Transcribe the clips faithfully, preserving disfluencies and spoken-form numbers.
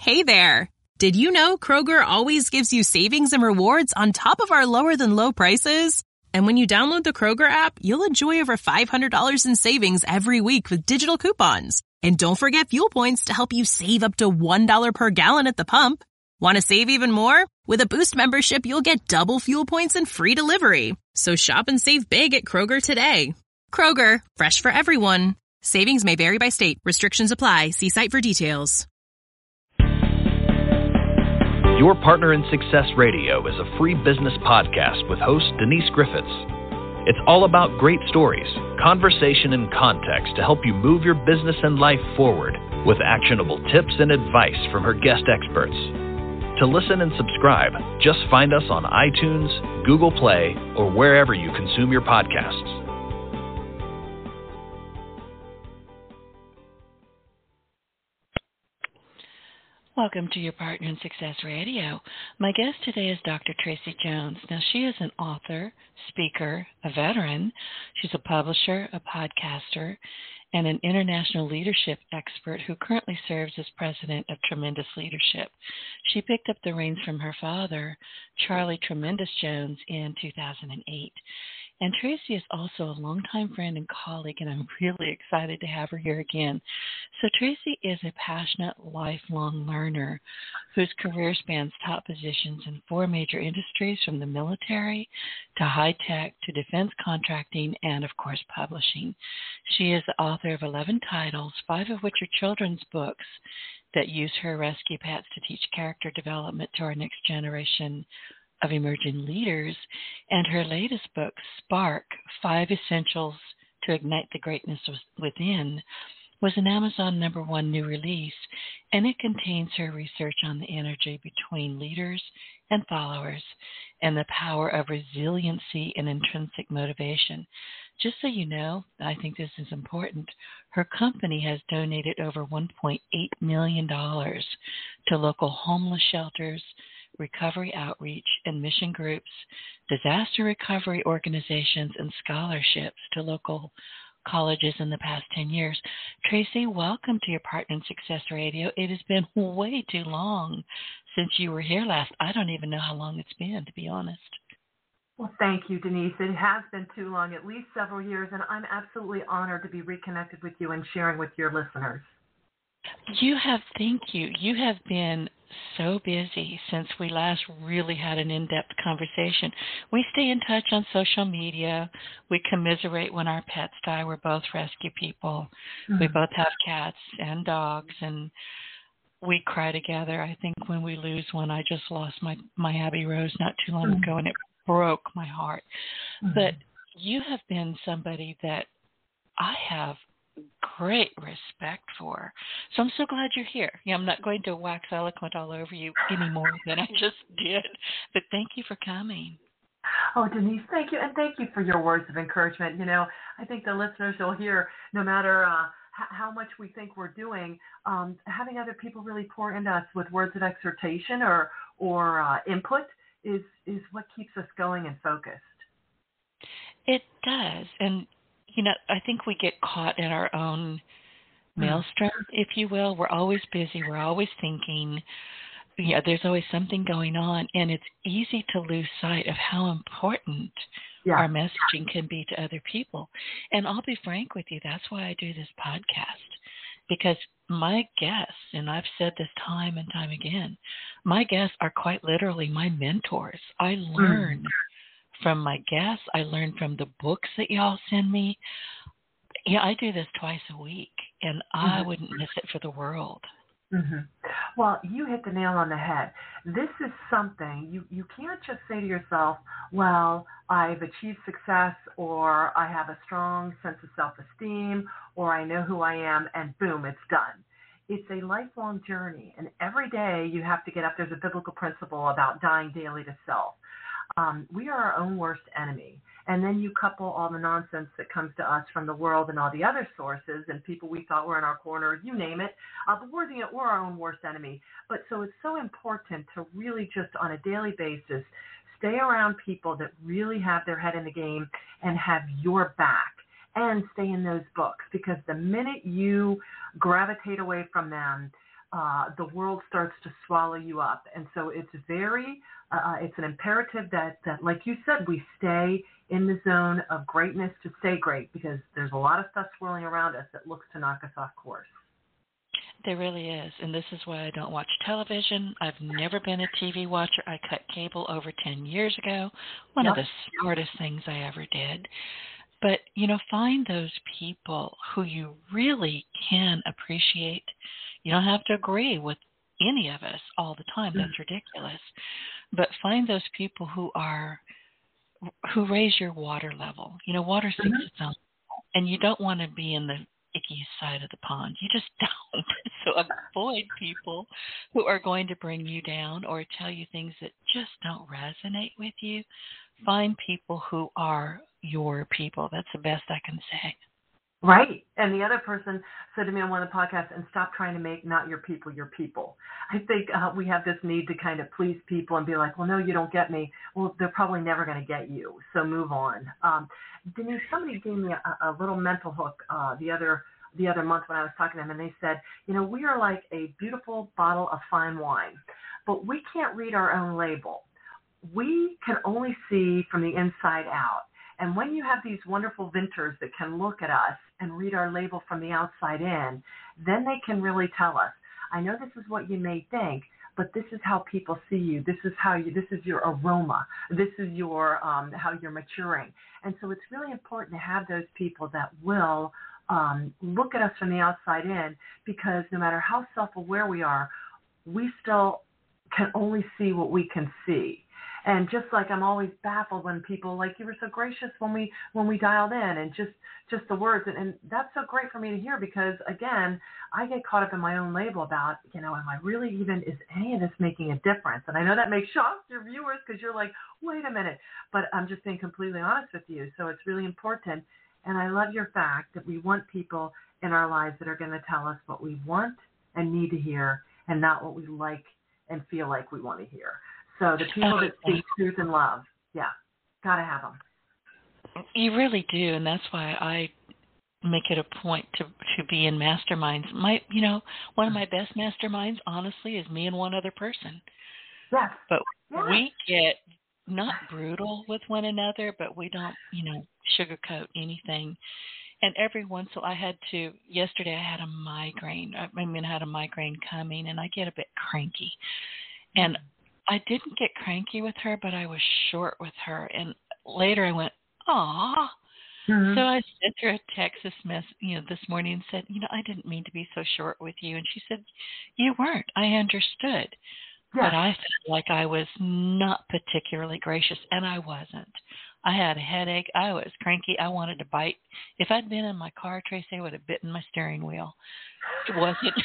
Hey there! Did you know Kroger always gives you savings and rewards on top of our lower-than-low prices? And when you download the Kroger app, you'll enjoy over five hundred dollars in savings every week with digital coupons. And don't forget fuel points to help you save up to one dollar per gallon at the pump. Want to save even more? With a Boost membership, you'll get double fuel points and free delivery. So shop and save big at Kroger today. Kroger, fresh for everyone. Savings may vary by state. Restrictions apply. See site for details. Your Partner in Success Radio is a free business podcast with host Denise Griffiths. It's all about great stories, conversation, and context to help you move your business and life forward with actionable tips and advice from her guest experts. To listen and subscribe, just find us on iTunes, Google Play, or wherever you consume your podcasts. Welcome to Your Partner in Success Radio. My guest today is Doctor Tracy Jones. Now, she is an author, speaker, a veteran. She's a publisher, a podcaster, and an international leadership expert who currently serves as president of Tremendous Leadership. She picked up the reins from her father, Charlie Tremendous Jones, in two thousand eight. And Tracy is also a longtime friend and colleague, and I'm really excited to have her here again. So Tracy is a passionate, lifelong learner whose career spans top positions in four major industries, from the military to high-tech to defense contracting and, of course, publishing. She is the author of eleven titles, five of which are children's books that use her rescue pets to teach character development to our next generation of emerging leaders, and her latest book, Spark, Five Essentials to Ignite the Greatness Within, was an Amazon number one new release, and it contains her research on the energy between leaders and followers and the power of resiliency and intrinsic motivation. Just so you know, I think this is important, her company has donated over one point eight million dollars to local homeless shelters, recovery outreach and mission groups, disaster recovery organizations, and scholarships to local colleges in the past ten years. Tracy, welcome to Your Partner in Success Radio. It has been way too long since you were here last. I don't even know how long it's been, to be honest. Well, thank you, Denise. It has been too long, at least several years, and I'm absolutely honored to be reconnected with you and sharing with your listeners. You have, thank you. You have been so busy since we last really had an in-depth conversation. We stay in touch on social media. We commiserate when our pets die. We're both rescue people. Mm-hmm. We both have cats and dogs, and we cry together. I think when we lose one, I just lost my, my Abby Rose not too long mm-hmm. ago, and it broke my heart. Mm-hmm. But you have been somebody that I have great respect for. So I'm so glad you're here. Yeah, I'm not going to wax eloquent all over you any more than I just did, but thank you for coming. Oh, Denise, thank you. And thank you for your words of encouragement. You know, I think the listeners will hear, no matter uh, h- how much we think we're doing, um, having other people really pour into us with words of exhortation or, or uh, input is, is what keeps us going and focused. It does. And you know, I think we get caught in our own maelstrom, if you will. We're always busy. We're always thinking. Yeah, there's always something going on, and it's easy to lose sight of how important yeah. our messaging can be to other people. And I'll be frank with you, that's why I do this podcast, because my guests, and I've said this time and time again, my guests are quite literally my mentors. I learn mm. from my guests. I learn from the books that y'all send me. Yeah, I do this twice a week, and mm-hmm. I wouldn't miss it for the world. Mm-hmm. Well, you hit the nail on the head. This is something you, you can't just say to yourself, well, I've achieved success, or I have a strong sense of self-esteem, or I know who I am, and boom, it's done. It's a lifelong journey, and every day you have to get up. There's a biblical principle about dying daily to self. Um, we are our own worst enemy. And then you couple all the nonsense that comes to us from the world and all the other sources and people we thought were in our corner, you name it. Uh, but we're, the, we're our own worst enemy. But so it's so important to really just on a daily basis stay around people that really have their head in the game and have your back, and stay in those books, because the minute you gravitate away from them, uh, the world starts to swallow you up. And so it's very, uh, it's an imperative that, that, like you said, we stay in the zone of greatness to stay great, because there's a lot of stuff swirling around us that looks to knock us off course. There really is, and this is why I don't watch television. I've never been a T V watcher. I cut cable over ten years ago, one yep. of the smartest things I ever did. But, you know, find those people who you really can appreciate. You don't have to agree with any of us all the time. That's ridiculous. But find those people who are, who raise your water level. You know, water sinks mm-hmm. its own, and you don't want to be in the icky side of the pond. You just don't. So avoid people who are going to bring you down or tell you things that just don't resonate with you. Find people who are your people. That's the best I can say. Right. And the other person said to me on one of the podcasts, and stop trying to make not your people your people. I think uh, we have this need to kind of please people and be like, well, no, you don't get me. Well, they're probably never going to get you. So move on. Um, Denise, somebody gave me a, a little mental hook uh, the other the other month when I was talking to them, and they said, you know, we are like a beautiful bottle of fine wine, but we can't read our own label. We can only see from the inside out. And when you have these wonderful vintners that can look at us and read our label from the outside in, then they can really tell us, I know this is what you may think, but this is how people see you. This is how you, this is your aroma. This is your, um, how you're maturing. And so it's really important to have those people that will um, look at us from the outside in, because no matter how self-aware we are, we still can only see what we can see. And just like I'm always baffled when people, like you were so gracious when we when we dialed in, and just, just the words. And, and that's so great for me to hear, because, again, I get caught up in my own label about, you know, am I really even, is any of this making a difference? And I know that may shock your viewers, because you're like, wait a minute. But I'm just being completely honest with you. So it's really important. And I love your fact that we want people in our lives that are going to tell us what we want and need to hear, and not what we like and feel like we want to hear. So the people that speak truth and love, yeah, got to have them. You really do, and that's why I make it a point to to be in masterminds. My, you know, one of my best masterminds, honestly, is me and one other person. Yes. But yes. we get not brutal with one another, but we don't, you know, sugarcoat anything. And every once in a while, I had to, yesterday I had a migraine. I mean, I had a migraine coming, and I get a bit cranky. And I didn't get cranky with her, but I was short with her. And later I went, aw. Mm-hmm. So I sent her a text this, mess, you know, this morning and said, you know, I didn't mean to be so short with you. And she said, you weren't. I understood. Yeah. But I felt like I was not particularly gracious, and I wasn't. I had a headache. I was cranky. I wanted to bite. If I'd been in my car, Tracy, I would have bitten my steering wheel. It wasn't,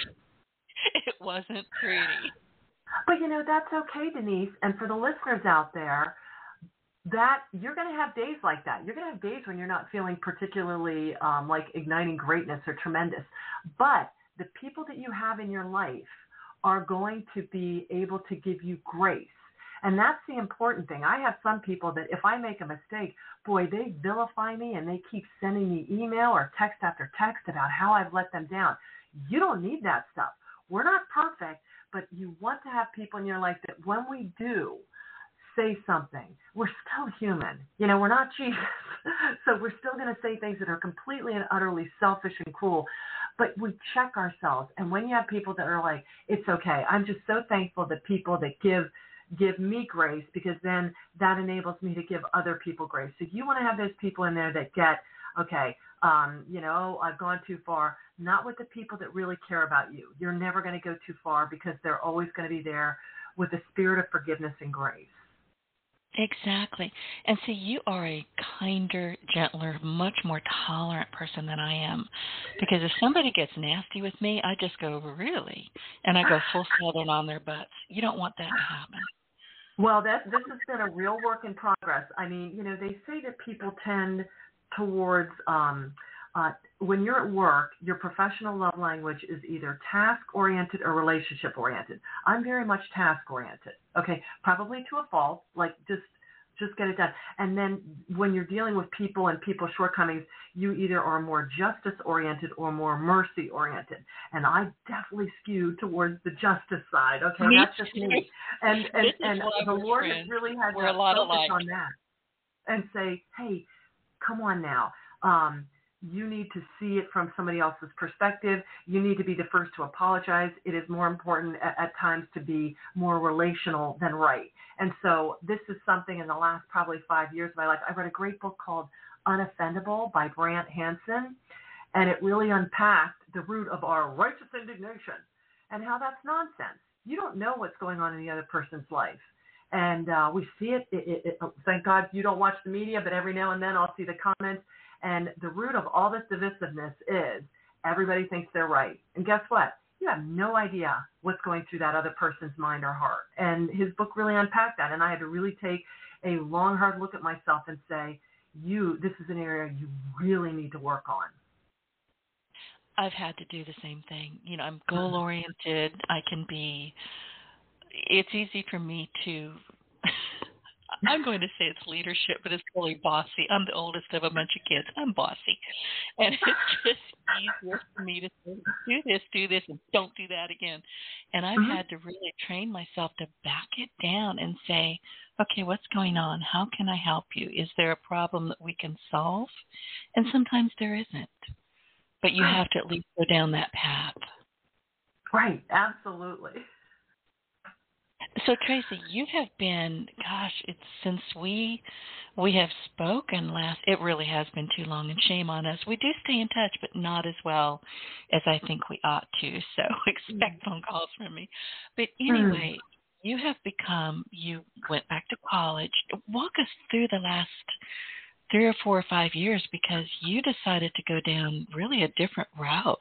it wasn't pretty. But, you know, that's okay, Denise. And for the listeners out there, that you're going to have days like that. You're going to have days when you're not feeling particularly um, like igniting greatness or tremendous. But the people that you have in your life are going to be able to give you grace. And that's the important thing. I have some people that if I make a mistake, boy, they vilify me, and they keep sending me email or text after text about how I've let them down. You don't need that stuff. We're not perfect. But you want to have people in your life that when we do say something, we're still human. You know, we're not Jesus. So we're still going to say things that are completely and utterly selfish and cruel. But we check ourselves. And when you have people that are like, it's okay. I'm just so thankful that people that give give me grace, because then that enables me to give other people grace. So you want to have those people in there that get, okay, um, you know, I've gone too far. Not with the people that really care about you. You're never going to go too far, because they're always going to be there with a spirit of forgiveness and grace. Exactly. And see, you are a kinder, gentler, much more tolerant person than I am. Because if somebody gets nasty with me, I just go, really? And I go full southern on their butts. You don't want that to happen. Well, that this has been a real work in progress. I mean, you know, they say that people tend towards um, uh, when you're at work, your professional love language is either task-oriented or relationship-oriented. I'm very much task-oriented, okay, probably to a fault, like just Just get it done. And then when you're dealing with people and people's shortcomings, you either are more justice-oriented or more mercy-oriented. And I definitely skew towards the justice side. Okay, me that's just me. And and, and the Lord friends. has really had we're to a lot focus alike. on that and say, hey, come on now. Um, you need to see it from somebody else's perspective. You need to be the first to apologize. It is more important at, at times to be more relational than right. And so this is something in the last probably five years of my life. I read a great book called Unoffendable by Brant Hansen, and it really unpacked the root of our righteous indignation and how that's nonsense. You don't know what's going on in the other person's life. And uh, we see it, it, it, it. Thank God you don't watch the media, but every now and then I'll see the comments. And the root of all this divisiveness is everybody thinks they're right. And guess what? You have no idea what's going through that other person's mind or heart. And his book really unpacked that. And I had to really take a long, hard look at myself and say, you, this is an area you really need to work on. I've had to do the same thing. You know, I'm goal-oriented. I can be, it's easy for me to, I'm going to say it's leadership, but it's really bossy. I'm the oldest of a bunch of kids. I'm bossy. And it's just easier for me to say, do this, do this, and don't do that again. And I've mm-hmm. had to really train myself to back it down and say, okay, what's going on? How can I help you? Is there a problem that we can solve? And sometimes there isn't. But you have to at least go down that path. Right, absolutely. So, Tracy, you have been, gosh, it's since we we have spoken last, it really has been too long, and shame on us. We do stay in touch, but not as well as I think we ought to, so expect phone calls from me. But anyway, mm. you have become, you went back to college. Walk us through the last three or four or five years, because you decided to go down really a different route.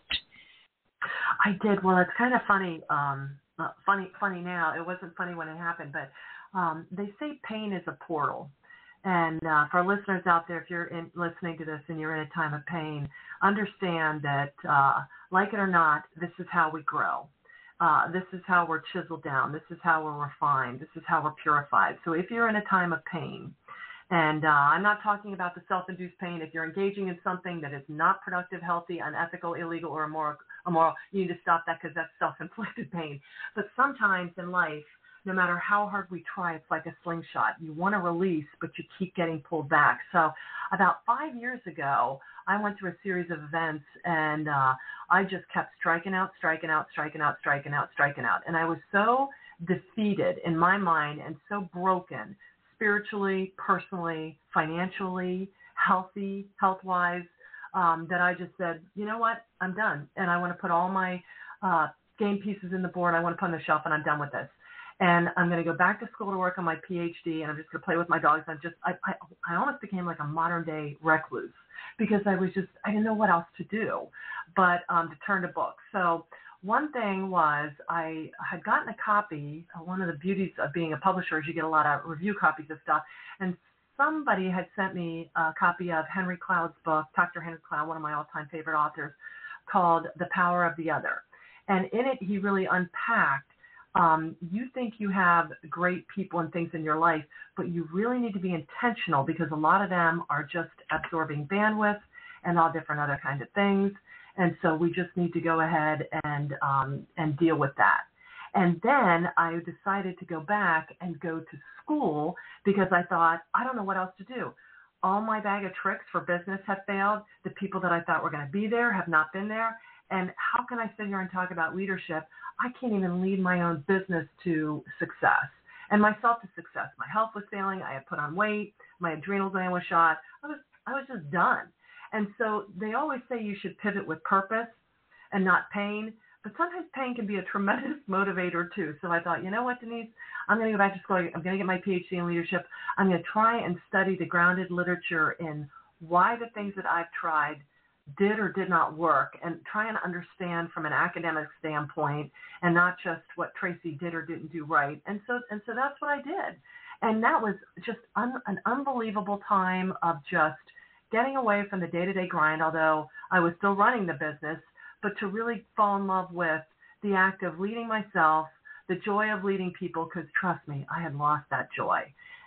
I did. Well, it's kind of funny. Um, uh, funny, funny now. It wasn't funny when it happened, but um, they say pain is a portal. And uh, for listeners out there, if you're in, listening to this and you're in a time of pain, understand that, uh, like it or not, this is how we grow. Uh, this is how we're chiseled down. This is how we're refined. This is how we're purified. So if you're in a time of pain, and uh, I'm not talking about the self-induced pain. If you're engaging in something that is not productive, healthy, unethical, illegal, or immoral, immoral you need to stop that, because that's self-inflicted pain. But sometimes in life, no matter how hard we try, it's like a slingshot. You want to release, but you keep getting pulled back. So about five years ago, I went through a series of events, and uh, I just kept striking out, striking out, striking out, striking out, striking out. And I was so defeated in my mind and so broken, spiritually, personally, financially, healthy, health-wise, um, that I just said, you know what, I'm done. And I want to put all my uh, game pieces in the board. I want to put on the shelf, and I'm done with this. And I'm going to go back to school to work on my P H D, and I'm just going to play with my dogs. I'm just, I, I, I almost became like a modern-day recluse, because I was just, I didn't know what else to do but um, to turn to books. So one thing was I had gotten a copy. One of the beauties of being a publisher is you get a lot of review copies of stuff. And somebody had sent me a copy of Henry Cloud's book, Doctor Henry Cloud, one of my all-time favorite authors, called The Power of the Other. And in it, he really unpacked, um, you think you have great people and things in your life, but you really need to be intentional, because a lot of them are just absorbing bandwidth and all different other kinds of things. And so we just need to go ahead and um, and deal with that. And then I decided to go back and go to school, because I thought, I don't know what else to do. All my bag of tricks for business have failed. The people that I thought were going to be there have not been there. And how can I sit here and talk about leadership? I can't even lead my own business to success and myself to success. My health was failing. I had put on weight. My adrenal gland was shot. I was I was just done. And so they always say you should pivot with purpose and not pain. But sometimes pain can be a tremendous motivator too. So I thought, you know what, Denise, I'm going to go back to school. I'm going to get my P H D in leadership. I'm going to try and study the grounded literature in why the things that I've tried did or did not work, and try and understand from an academic standpoint, and not just what Tracy did or didn't do right. And so and so that's what I did. And that was just un, an unbelievable time of just getting away from the day-to-day grind, although I was still running the business, but to really fall in love with the act of leading myself, the joy of leading people, because trust me, I had lost that joy.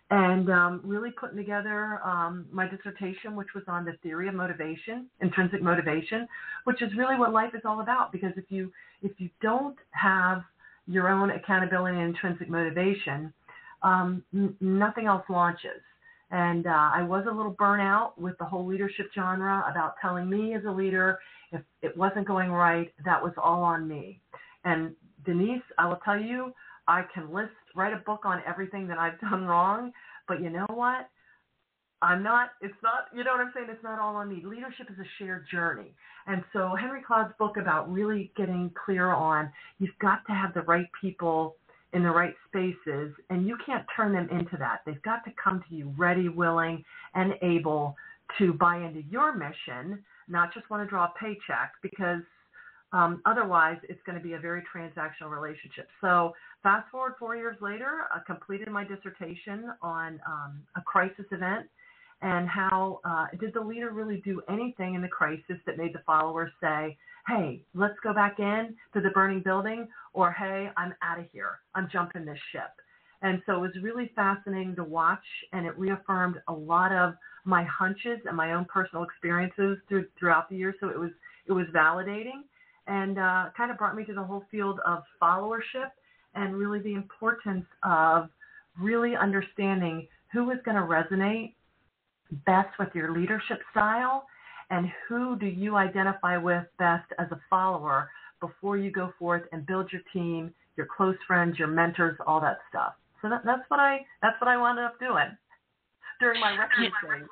and um, really putting together um, my dissertation, which was on the theory of motivation, intrinsic motivation, which is really what life is all about. Because if you if you don't have your own accountability and intrinsic motivation, um, n- nothing else launches. And uh, I was a little burnout with the whole leadership genre about telling me as a leader, if it wasn't going right, that was all on me. And Denise, I will tell you, I can list, write a book on everything that I've done wrong, but you know what? I'm not, it's not, you know what I'm saying? It's not all on me. Leadership is a shared journey. And so Henry Cloud's book about really getting clear on, you've got to have the right people in the right spaces, and you can't turn them into that. They've got to come to you ready, willing, and able to buy into your mission, not just want to draw a paycheck, because um, otherwise it's going to be a very transactional relationship. So fast forward four years later, I completed my dissertation on um, a crisis event and how uh, did the leader really do anything in the crisis that made the followers say, hey, let's go back in to the burning building, or hey, I'm out of here. I'm jumping this ship. And so it was really fascinating to watch, and it reaffirmed a lot of my hunches and my own personal experiences through, throughout the year. So it was it was validating, and uh, kind of brought me to the whole field of followership and really the importance of really understanding who is going to resonate best with your leadership style, and who do you identify with best as a follower before you go forth and build your team, your close friends, your mentors, all that stuff. So that, that's what I that's what I wound up doing during my record days.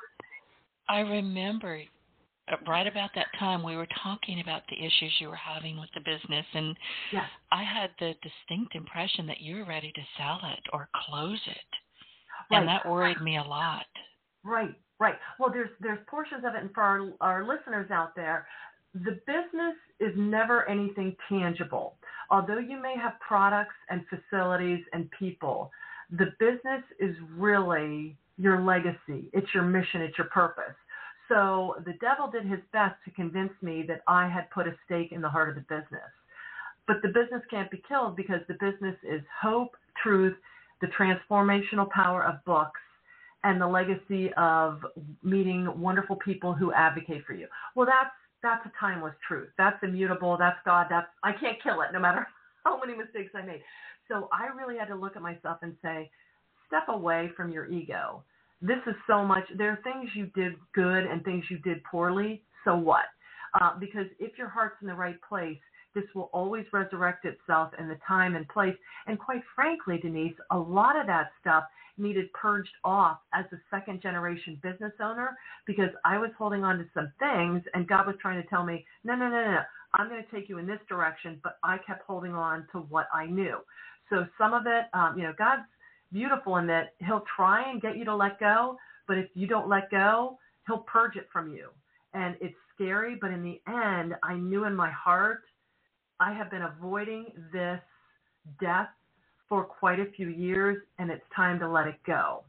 I remember right about that time we were talking about the issues you were having with the business, and yes. I had the distinct impression that you were ready to sell it or close it, right. and that worried me a lot. Right, right. Well, there's there's portions of it, and for our, our listeners out there, the business is never anything tangible. Although you may have products and facilities and people, the business is really your legacy. It's your mission. It's your purpose. So the devil did his best to convince me that I had put a stake in the heart of the business. But the business can't be killed, because the business is hope, truth, the transformational power of books, and the legacy of meeting wonderful people who advocate for you. Well, that's that's a timeless truth. That's immutable. That's God. That's I can't kill it, no matter how many mistakes I made. So I really had to look at myself and say, step away from your ego. This is so much. There are things you did good and things you did poorly. So what? Uh, because if your heart's in the right place, this will always resurrect itself in the time and place. And quite frankly, Denise, a lot of that stuff needed purged off as a second generation business owner, because I was holding on to some things and God was trying to tell me, no, no, no, no, I'm going to take you in this direction, but I kept holding on to what I knew. So some of it, um, you know, God's beautiful in that he'll try and get you to let go, but if you don't let go, he'll purge it from you. And it's scary, but in the end, I knew in my heart, I have been avoiding this death for quite a few years, and it's time to let it go.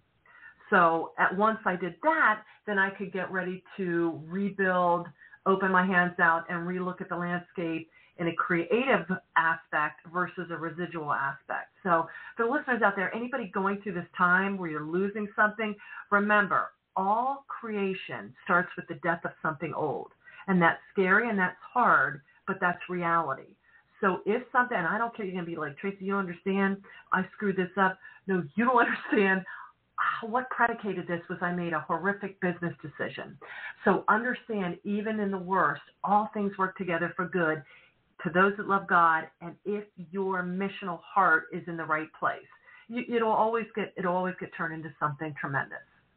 So at once I did that, then I could get ready to rebuild, open my hands out, and relook at the landscape in a creative aspect versus a residual aspect. So for the listeners out there, anybody going through this time where you're losing something, remember, all creation starts with the death of something old. And that's scary and that's hard, but that's reality. So if something, and I don't care, you're going to be like, Tracy, you don't understand, I screwed this up. No, you don't understand. What predicated this was I made a horrific business decision. So understand, even in the worst, all things work together for good to those that love God, and if your missional heart is in the right place, you, it'll always get it'll always get turned into something tremendous.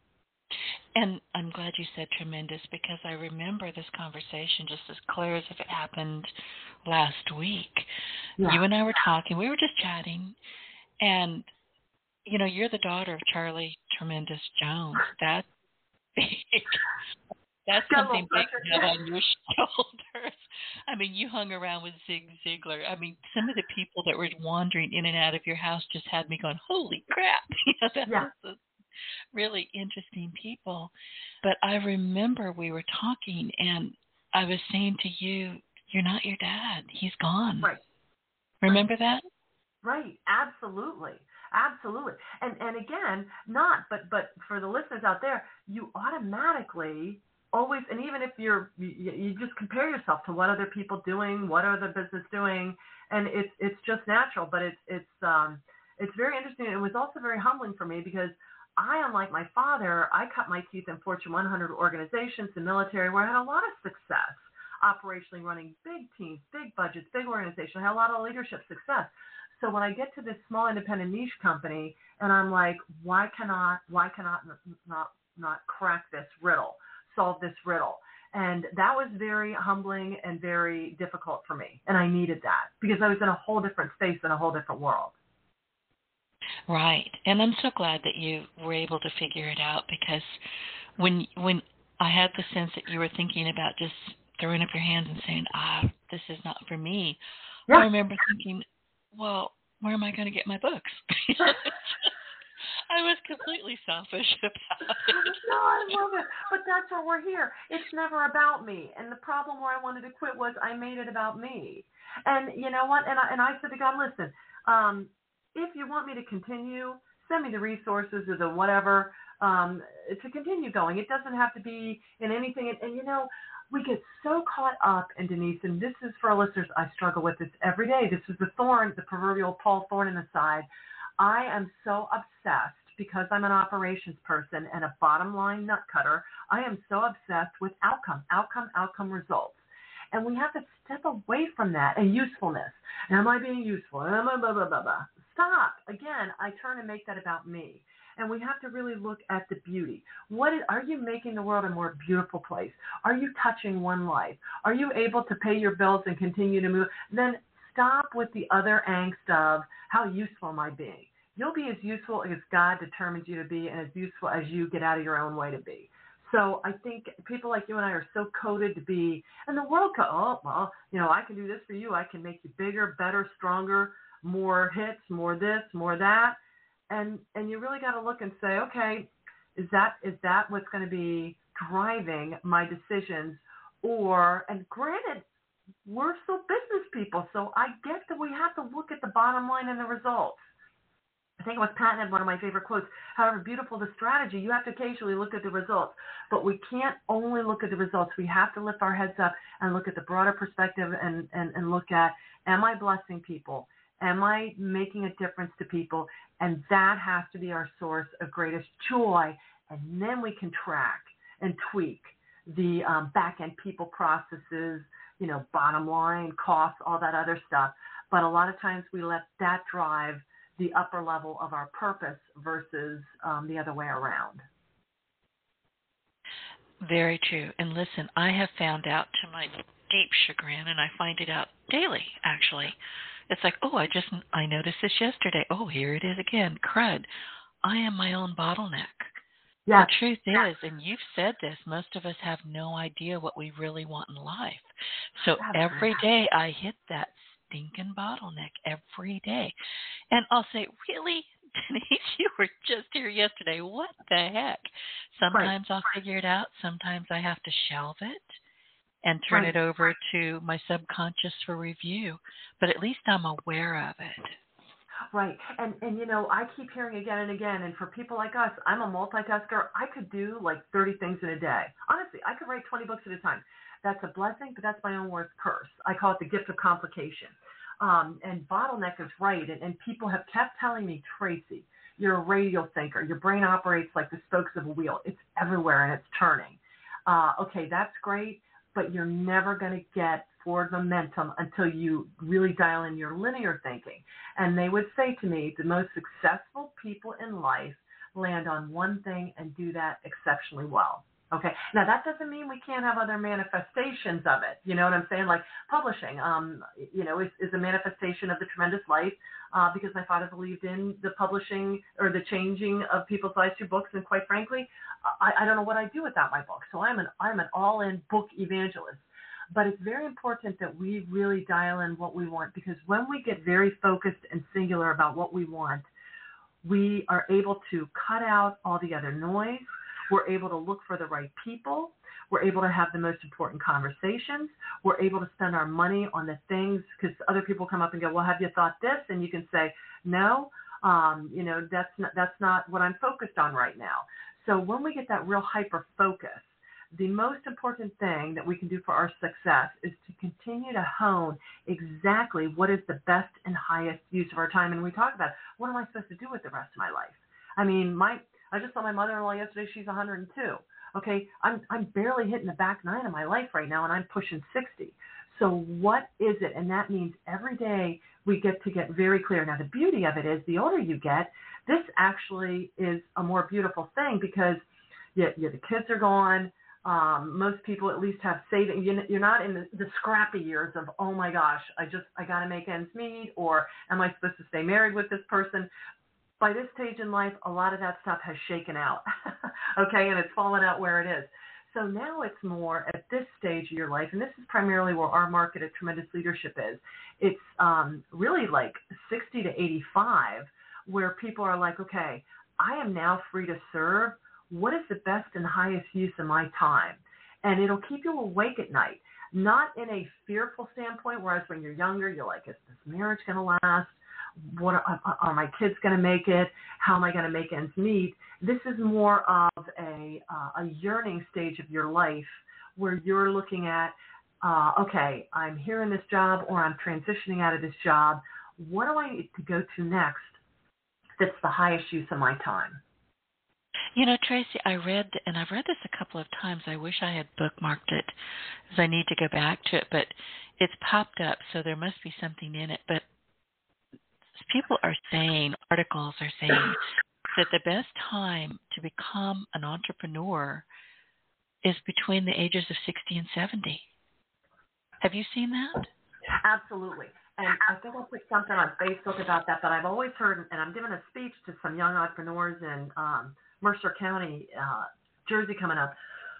And I'm glad you said tremendous, because I remember this conversation just as clear as if it happened last week. Yeah. You and I were talking. We were just chatting. And, you know, you're the daughter of Charlie Tremendous Jones. That's big. That's something big to have on your shoulders. I mean, you hung around with Zig Ziglar. I mean, some of the people that were wandering in and out of your house just had me going, holy crap. You know, that yeah. was a, really interesting people. But I remember we were talking, and I was saying to you, you're not your dad. He's gone. Right. Remember that? Right. Absolutely. Absolutely. And and again, not, but but for the listeners out there, you automatically always, and even if you're, you, you just compare yourself to what other people doing, what are the business doing, and it's it's just natural. But it's it's um it's very interesting. It was also very humbling for me because I, unlike my father, I cut my teeth in Fortune one hundred organizations, the military, where I had a lot of success operationally running big teams, big budgets, big organizations. I had a lot of leadership success. So when I get to this small independent niche company and I'm like, why cannot, why cannot not, not crack this riddle, solve this riddle? And that was very humbling and very difficult for me. And I needed that because I was in a whole different space in a whole different world. Right. And I'm so glad that you were able to figure it out because when when I had the sense that you were thinking about just throwing up your hands and saying, ah, this is not for me, yeah. I remember thinking, well, where am I going to get my books? I was completely selfish about it. No, I love it. But that's why we're here. It's never about me. And the problem where I wanted to quit was I made it about me. And you know what? And I, and I said to God, listen, um, if you want me to continue, send me the resources or the whatever um, to continue going. It doesn't have to be in anything. And, and, you know, we get so caught up, and Denise, and this is for our listeners, I struggle with this every day. This is the thorn, the proverbial Paul thorn in the side. I am so obsessed because I'm an operations person and a bottom line nut cutter. I am so obsessed with outcome, outcome, outcome results. And we have to step away from that and usefulness. Am I being useful? Am I blah, blah, blah, blah. Stop. Again, I turn and make that about me. And we have to really look at the beauty. What is, are you making the world a more beautiful place? Are you touching one life? Are you able to pay your bills and continue to move? Then stop with the other angst of how useful am I being? You'll be as useful as God determines you to be and as useful as you get out of your own way to be. So I think people like you and I are so coded to be, and the world, co- oh, well, you know, I can do this for you. I can make you bigger, better, stronger, more hits, more this, more that. And and you really got to look and say, okay, is that is that what's going to be driving my decisions? Or, and granted, we're still business people, so I get that we have to look at the bottom line and the results. I think it was Patton had one of my favorite quotes, however beautiful the strategy, you have to occasionally look at the results. But we can't only look at the results. We have to lift our heads up and look at the broader perspective and, and, and look at, am I blessing people? Am I making a difference to people? And that has to be our source of greatest joy. And then we can track and tweak the um, back-end people processes, you know, bottom line, costs, all that other stuff. But a lot of times we let that drive the upper level of our purpose versus um, the other way around. Very true. And listen, I have found out to my deep chagrin, and I find it out daily, actually. It's like, oh, I just, I noticed this yesterday. Oh, here it is again. Crud. I am my own bottleneck. Yeah. The truth is, and you've said this, most of us have no idea what we really want in life. So every day I hit that stinking bottleneck every day. And I'll say, really? Denise, you were just here yesterday. What the heck? Sometimes right. I'll figure it out. Sometimes I have to shelve it and turn right. it over to my subconscious for review. But at least I'm aware of it. Right. And, and, you know, I keep hearing again and again, and for people like us, I'm a multitasker. I could do like thirty things in a day. Honestly, I could write twenty books at a time. That's a blessing, but that's my own worst curse. I call it the gift of complication. Um, and bottleneck is right. And, and people have kept telling me, Tracy, you're a radial thinker. Your brain operates like the spokes of a wheel. It's everywhere and it's turning. Uh, okay, that's great, but you're never going to get forward momentum until you really dial in your linear thinking. And they would say to me, the most successful people in life land on one thing and do that exceptionally well. Okay. Now, that doesn't mean we can't have other manifestations of it. You know what I'm saying? Like publishing, um, you know, is, is a manifestation of the tremendous life uh, because my father believed in the publishing or the changing of people's lives through books. And quite frankly, I, I don't know what I'd do without my book. So I'm an, I'm an all-in book evangelist. But it's very important that we really dial in what we want, because when we get very focused and singular about what we want, we are able to cut out all the other noise. We're able to look for the right people. We're able to have the most important conversations. We're able to spend our money on the things, because other people come up and go, well, have you thought this? And you can say, no, um, you know, that's not, that's not what I'm focused on right now. So when we get that real hyper focus, the most important thing that we can do for our success is to continue to hone exactly what is the best and highest use of our time. And we talk about, what am I supposed to do with the rest of my life? I mean, my I just saw my mother-in-law yesterday. She's one hundred two. Okay, I'm I'm barely hitting the back nine of my life right now, and I'm pushing sixty. So what is it? And that means every day we get to get very clear. Now, the beauty of it is the older you get, this actually is a more beautiful thing, because you, you, the kids are gone. Um, most people at least have saving. You're not in the, the scrappy years of, oh my gosh, I just, I got to make ends meet, or am I supposed to stay married with this person? By this stage in life, a lot of that stuff has shaken out, okay, and it's fallen out where it is. So now it's more at this stage of your life, and this is primarily where our market at Tremendous Leadership is. It's um, really like sixty to eighty-five, where people are like, okay, I am now free to serve. What is the best and highest use of my time? And it'll keep you awake at night, not in a fearful standpoint, whereas when you're younger, you're like, is this marriage going to last? What are, are my kids going to make it? How am I going to make ends meet? This is more of a, uh, a yearning stage of your life, where you're looking at, uh, okay, I'm here in this job, or I'm transitioning out of this job. What do I need to go to next that's the highest use of my time? You know, Tracy, I read, and I've read this a couple of times. I wish I had bookmarked it, because I need to go back to it, but it's popped up, so there must be something in it. But people are saying, articles are saying, that the best time to become an entrepreneur is between the ages of sixty and seventy. Have you seen that? Absolutely. And I think I'll put something on Facebook about that, but I've always heard, and I'm giving a speech to some young entrepreneurs in um, Mercer County, uh, Jersey coming up,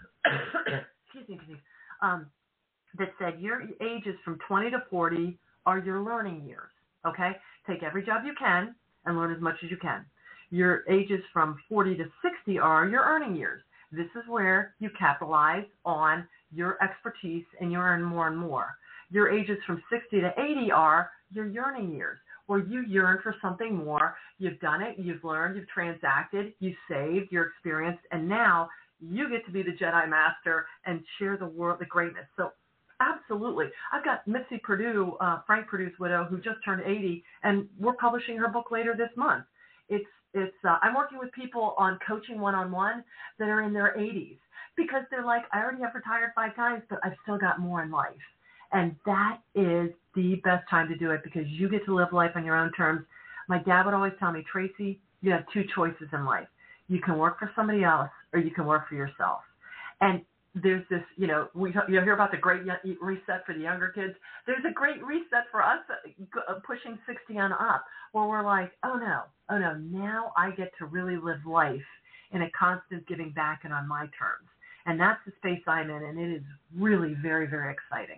excuse me, excuse me, um, that said your ages from twenty to forty are your learning years, okay? Take every job you can and learn as much as you can. Your ages from forty to sixty are your earning years. This is where you capitalize on your expertise and you earn more and more. Your ages from sixty to eighty are your yearning years, where you yearn for something more. You've done it, you've learned, you've transacted, you've saved, you're experienced, and now you get to be the Jedi Master and share the world, the greatness. So absolutely. I've got Mitzi Perdue, uh, Frank Perdue's widow, who just turned eighty, and we're publishing her book later this month. It's it's. Uh, I'm working with people on coaching one-on-one that are in their eighties, because they're like, I already have retired five times, but I've still got more in life. And that is the best time to do it, because you get to live life on your own terms. My dad would always tell me, Tracy, you have two choices in life. You can work for somebody else, or you can work for yourself. And there's this, you know, we you hear about the great reset for the younger kids. There's a great reset for us uh, pushing sixty on up, where we're like, oh no, oh no, now I get to really live life in a constant giving back and on my terms. And that's the space I'm in, and it is really very, very exciting.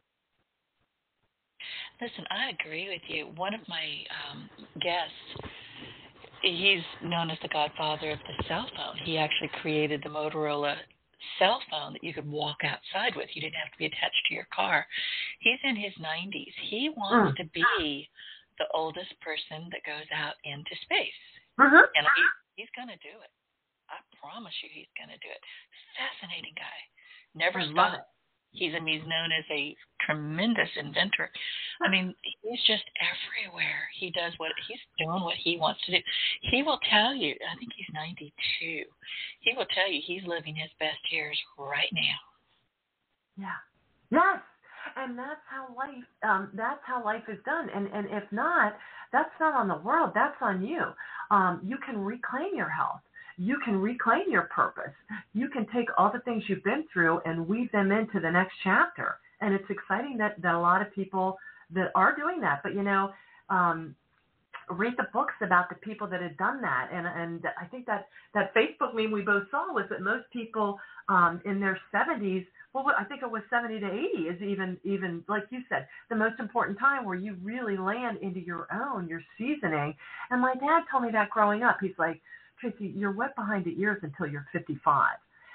Listen, I agree with you. One of my um, guests, he's known as the godfather of the cell phone. He actually created the Motorola cell phone that you could walk outside with. You didn't have to be attached to your car. He's in his nineties. He wants mm. to be the oldest person that goes out into space. Mm-hmm. And he, he's going to do it. I promise you he's going to do it. Fascinating guy. Never stopped. He's, I mean, he's known as a tremendous inventor. I mean, he's just everywhere. He does what he's doing, what he wants to do. He will tell you, I think he's ninety-two. He will tell you he's living his best years right now. Yeah. Yes. And that's how life, um, that's how life is done. And, and if not, that's not on the world. That's on you. Um, you can reclaim your health. You can reclaim your purpose. You can take all the things you've been through and weave them into the next chapter. And it's exciting that, that a lot of people that are doing that. But, you know, um, read the books about the people that had done that. And and I think that, that Facebook meme we both saw was that most people um, in their seventies, well, I think it was seventy to eighty is even, even like you said, the most important time where you really land into your own, your seasoning. And my dad told me that growing up. He's like, Tracy, you're wet behind the ears until you're fifty-five.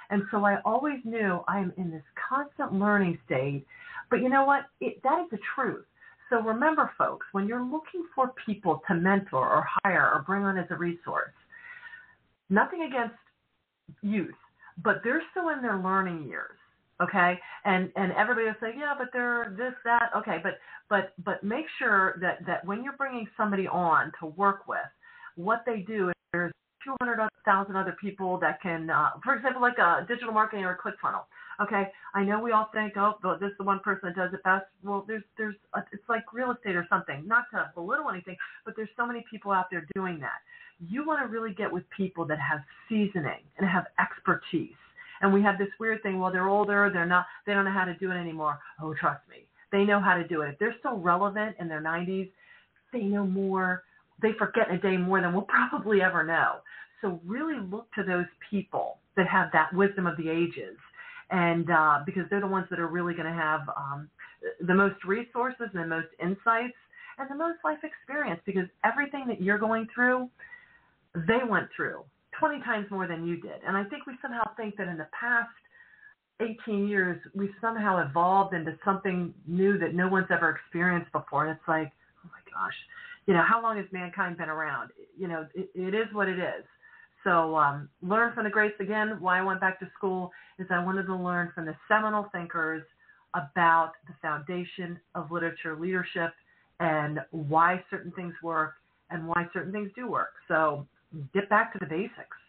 And so I always knew I am in this constant learning state. But you know what? It, that is the truth. So remember, folks, when you're looking for people to mentor or hire or bring on as a resource, nothing against youth, but they're still in their learning years, okay? And and everybody will say, yeah, but they're this, that, okay. But but but make sure that, that when you're bringing somebody on to work with, what they do is there's two hundred thousand other people that can, uh, for example, like a digital marketing or a ClickFunnels. Okay, I know we all think, oh, this is the one person that does it best. Well, there's, there's, a, it's like real estate or something. Not to belittle anything, but there's so many people out there doing that. You want to really get with people that have seasoning and have expertise. And we have this weird thing. Well, they're older. They're not. They don't know how to do it anymore. Oh, trust me, they know how to do it. If they're still relevant in their nineties, they know more. They forget in a day more than we'll probably ever know. So really look to those people that have that wisdom of the ages. And uh, because they're the ones that are really going to have um, the most resources and the most insights and the most life experience, because everything that you're going through, they went through twenty times more than you did. And I think we somehow think that in the past eighteen years, we've somehow evolved into something new that no one's ever experienced before. And it's like, oh my gosh, you know, how long has mankind been around? You know, it, it is what it is. So um, learn from the greats again. Why I went back to school is I wanted to learn from the seminal thinkers about the foundation of literature leadership and why certain things work and why certain things do work. So get back to the basics.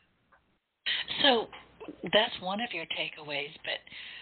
So that's one of your takeaways, but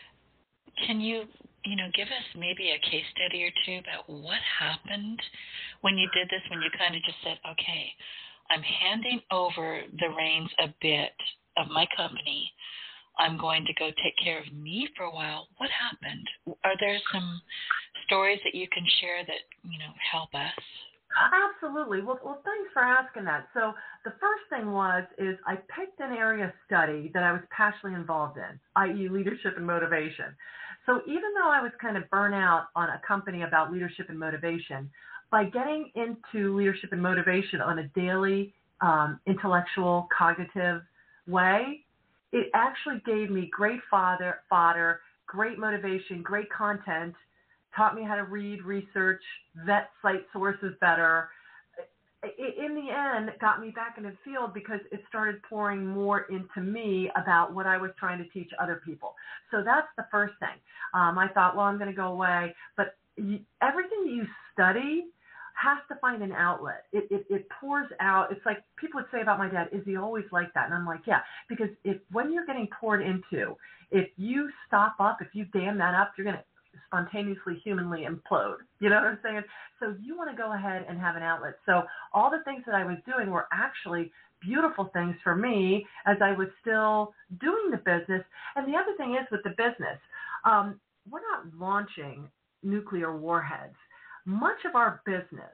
can you, you know, give us maybe a case study or two about what happened when you did this, when you kind of just said, okay, I'm handing over the reins a bit of my company. I'm going to go take care of me for a while. What happened? Are there some stories that you can share that, you know, help us? Absolutely. Well, well, thanks for asking that. So the first thing was is I picked an area of study that I was passionately involved in, that is leadership and motivation. So even though I was kind of burnt out on a company about leadership and motivation, by getting into leadership and motivation on a daily um, intellectual, cognitive way, it actually gave me great fodder, fodder, great motivation, great content, taught me how to read, research, vet site sources better. In the end, it got me back in the field because it started pouring more into me about what I was trying to teach other people. So that's the first thing. Um, I thought, well, I'm going to go away. But you, everything that you study has to find an outlet. It, it it pours out. It's like people would say about my dad, is he always like that? And I'm like, yeah, because if when you're getting poured into, if you stop up, if you dam that up, you're going to spontaneously, humanly implode. You know what I'm saying? So you want to go ahead and have an outlet. So all the things that I was doing were actually beautiful things for me as I was still doing the business. And the other thing is with the business, um, we're not launching nuclear warheads. Much of our business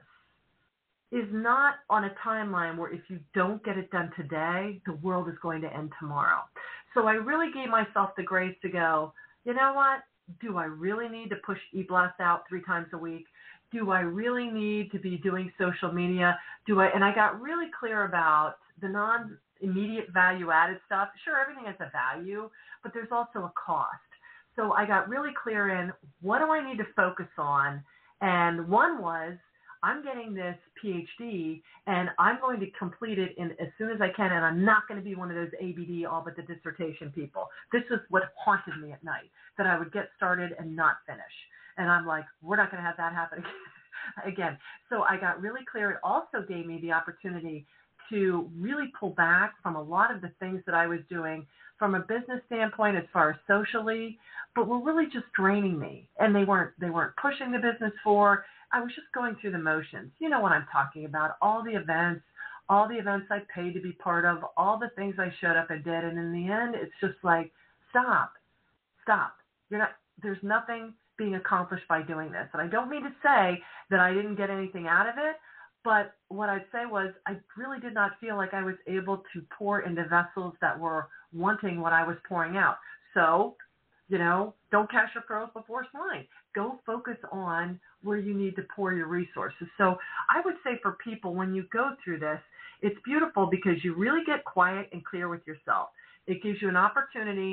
is not on a timeline where if you don't get it done today, the world is going to end tomorrow. So I really gave myself the grace to go, you know what? Do I really need to push eBlast out three times a week? Do I really need to be doing social media? Do I? And I got really clear about the non-immediate value-added stuff. Sure, everything has a value, but there's also a cost. So I got really clear in what do I need to focus on? And one was, I'm getting this P H D, and I'm going to complete it in as soon as I can, and I'm not going to be one of those A B D, all but the dissertation people. This is what haunted me at night, that I would get started and not finish. And I'm like, we're not going to have that happen again. So I got really clear. It also gave me the opportunity to really pull back from a lot of the things that I was doing from a business standpoint as far as socially, but were really just draining me. And they weren't they weren't pushing the business forward. I was just going through the motions. You know what I'm talking about, all the events, all the events I paid to be part of, all the things I showed up and did. And in the end, it's just like, stop, stop. You're not, there's nothing being accomplished by doing this. And I don't mean to say that I didn't get anything out of it, but what I'd say was I really did not feel like I was able to pour into vessels that were wanting what I was pouring out. So, you know, don't cash your pearls before swine. Go focus on where you need to pour your resources. So I would say for people, when you go through this, it's beautiful because you really get quiet and clear with yourself. It gives you an opportunity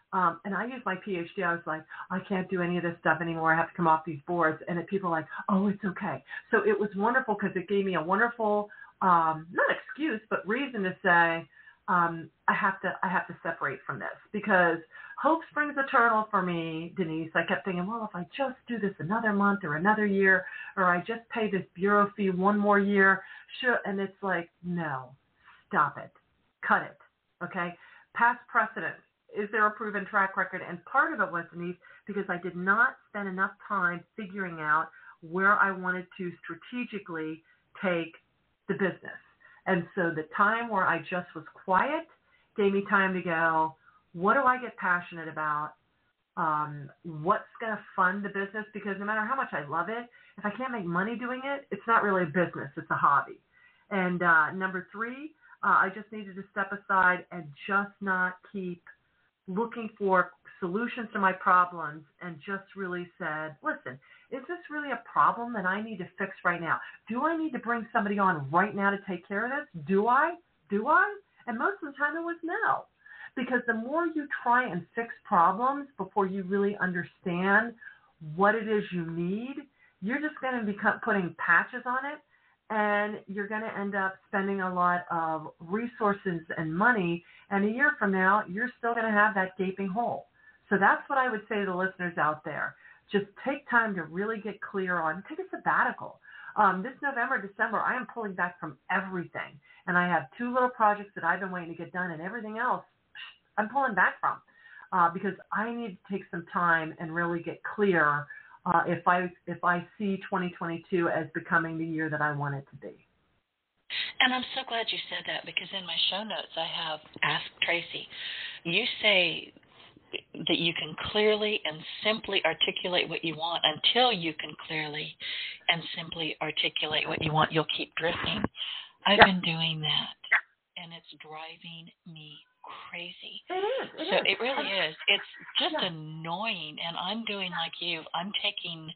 Um, and I used my P H D. I was like, I can't do any of this stuff anymore. I have to come off these boards. And it, people are like, oh, it's okay. So it was wonderful because it gave me a wonderful, um, not excuse, but reason to say, um, I have to, I have to separate from this, because hope springs eternal for me, Denise. I kept thinking, well, if I just do this another month or another year, or I just pay this bureau fee one more year, sure. And it's like, no, stop it, cut it. Okay. Past precedent. Is there a proven track record? And part of it was, Denise, because I did not spend enough time figuring out where I wanted to strategically take the business. And so the time where I just was quiet gave me time to go, what do I get passionate about? Um, what's going to fund the business? Because no matter how much I love it, if I can't make money doing it, it's not really a business. It's a hobby. And uh, number three, uh, I just needed to step aside and just not keep looking for solutions to my problems, and just really said, listen, is this really a problem that I need to fix right now? Do I need to bring somebody on right now to take care of this? Do I? Do I? And most of the time it was no. Because the more you try and fix problems before you really understand what it is you need, you're just going to be putting patches on it, and you're going to end up spending a lot of resources and money, and a year from now, you're still going to have that gaping hole. So that's what I would say to the listeners out there. Just take time to really get clear on, take a sabbatical. Um, this November, December, I am pulling back from everything, and I have two little projects that I've been waiting to get done, and everything else I'm pulling back from uh, because I need to take some time and really get clear Uh, if I if I see twenty twenty-two as becoming the year that I want it to be. And I'm so glad you said that, because in my show notes I have Ask Tracy. You say that you can clearly and simply articulate what you want. Until you can clearly and simply articulate what you want, you'll keep drifting. I've yeah. been doing that, and it's driving me crazy. It is. It so is. it really is. It's just yeah. annoying, and I'm doing like you. I'm taking,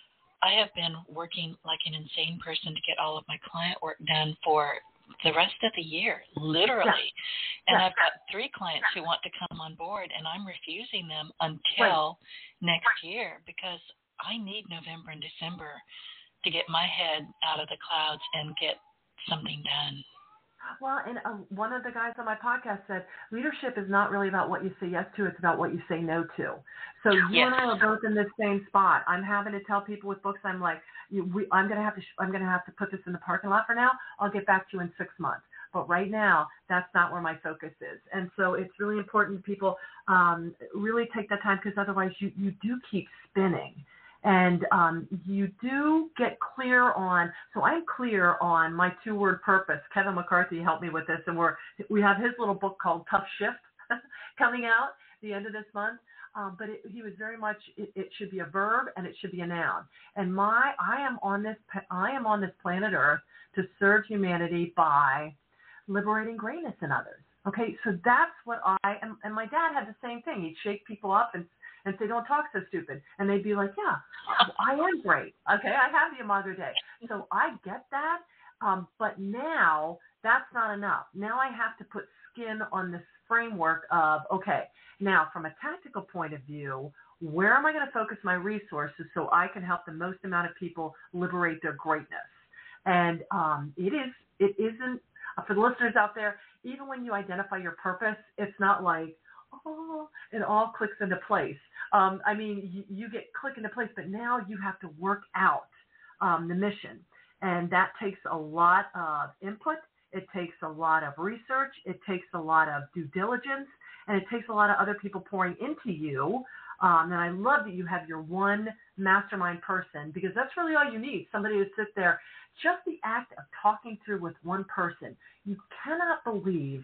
I have been working like an insane person to get all of my client work done for the rest of the year, literally. Yeah. And yeah. I've got three clients who want to come on board, and I'm refusing them until right. next year, because I need November and December to get my head out of the clouds and get something done. Well, and uh, one of the guys on my podcast said, leadership is not really about what you say yes to, it's about what you say no to. So you yes. and I are both in this same spot. I'm having to tell people with books, I'm like, you, we, I'm going to have to, sh- I'm going to have to put this in the parking lot for now. I'll get back to you in six months. But right now, that's not where my focus is. And so it's really important people um, really take that time, because otherwise you, you do keep spinning. And um, you do get clear on, so I'm clear on my two-word purpose. Kevin McCarthy helped me with this, and we're, we have his little book called Tough Shift coming out the end of this month. Um, but it, he was very much, it, it should be a verb and it should be a noun. And my, I am on this, I am on this planet Earth to serve humanity by liberating greatness in others. Okay, so that's what I, and, and my dad had the same thing. He'd shake people up and and say, don't talk so stupid. And they'd be like, yeah, I am great. Okay, I have the Imago Dei. So I get that. Um, but now that's not enough. Now I have to put skin on this framework of, okay, now from a tactical point of view, where am I going to focus my resources so I can help the most amount of people liberate their greatness? And um, it is, it isn't, uh, for the listeners out there, even when you identify your purpose, it's not like, oh, it all clicks into place. Um, I mean, you, you get click into place, but now you have to work out um, the mission. And that takes a lot of input. It takes a lot of research. It takes a lot of due diligence. And it takes a lot of other people pouring into you. Um, and I love that you have your one mastermind person, because that's really all you need, somebody to sit there. Just the act of talking through with one person, you cannot believe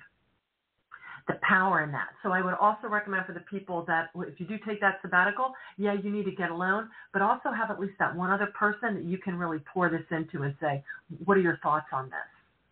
the power in that. So I would also recommend for the people that if you do take that sabbatical, yeah, you need to get alone, but also have at least that one other person that you can really pour this into and say, what are your thoughts on this?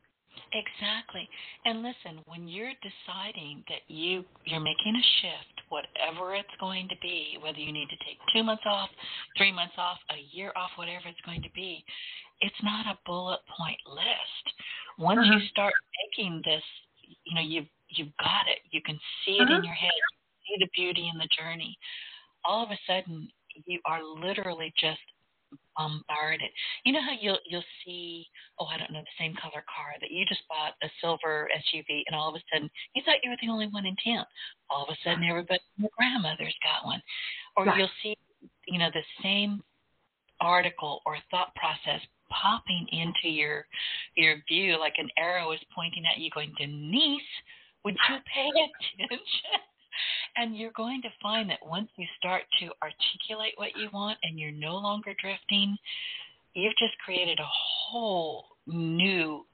Exactly. And listen, when you're deciding that you, you're making a shift, whatever it's going to be, whether you need to take two months off, three months off, a year off, whatever it's going to be, it's not a bullet point list. Once uh-huh. you start making this, you know, you've You've got it. You can see it uh-huh. in your head. see the beauty in the journey. All of a sudden, you are literally just bombarded. You know how you'll you'll see, oh, I don't know, the same color car that you just bought, a silver S U V, and all of a sudden you thought you were the only one in town. All of a sudden, everybody, your grandmother's got one. Or Yeah. you'll see, you know, the same article or thought process popping into your your view, like an arrow is pointing at you, going, Denise, would you pay attention? And you're going to find that once you start to articulate what you want and you're no longer drifting, you've just created a whole new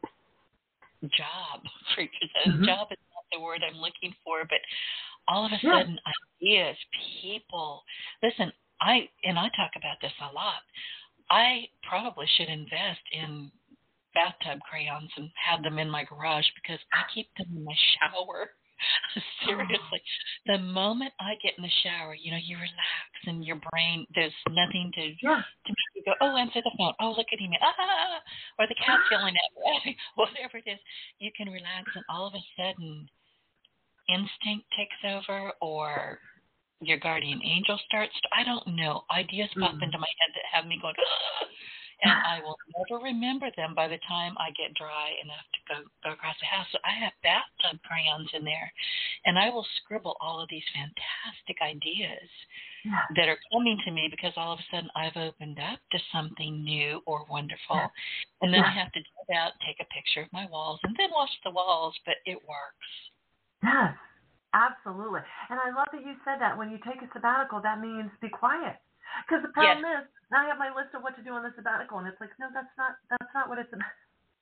job for yourself. Mm-hmm. Job is not the word I'm looking for, but all of a Yeah. sudden, ideas, people. Listen, I and I talk about this a lot. I probably should invest in bathtub crayons and have them in my garage because I keep them in my shower. Seriously. The moment I get in the shower, you know, you relax and your brain, there's nothing to, Yeah. to make you go, oh, answer the phone. Oh, look at email. Ah, or the cat's yelling at me. Whatever it is, you can relax and all of a sudden instinct takes over or your guardian angel starts. To, I don't know. Ideas pop Mm-hmm. into my head that have me going, ah, and I will never remember them by the time I get dry enough to go, go across the house. So I have bathtub crayons in there, and I will scribble all of these fantastic ideas Yeah. that are coming to me because all of a sudden I've opened up to something new or wonderful. Yeah. And then Yeah. I have to go out, take a picture of my walls, and then wash the walls, but it works. Yes, absolutely. And I love that you said that when you take a sabbatical, that means be quiet. Because the problem Yes. is, I have my list of what to do on the sabbatical, and it's like, no, that's not that's not what it's about.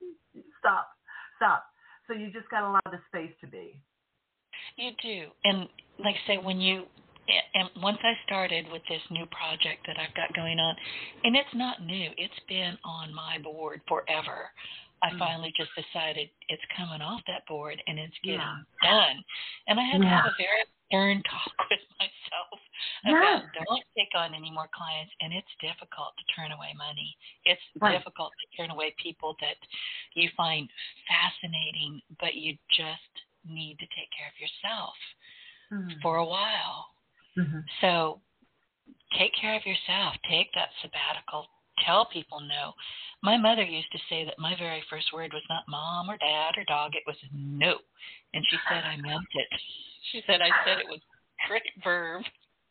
Stop, stop. So you just got to allow the space to be. You do. And like I say, when you, and once I started with this new project that I've got going on, and it's not new, it's been on my board forever. I Mm. finally just decided it's coming off that board and it's getting Yeah. done. And I had to Yeah. have a very stern talk with myself Yes. about don't take on any more clients. And it's difficult to turn away money. It's Right. difficult to turn away people that you find fascinating, but you just need to take care of yourself Mm. for a while. Mm-hmm. So take care of yourself. Take that sabbatical. Tell people no. My mother used to say that my very first word was not mom or dad or dog. It was no. And she said I meant it. She said I said it was a great verb.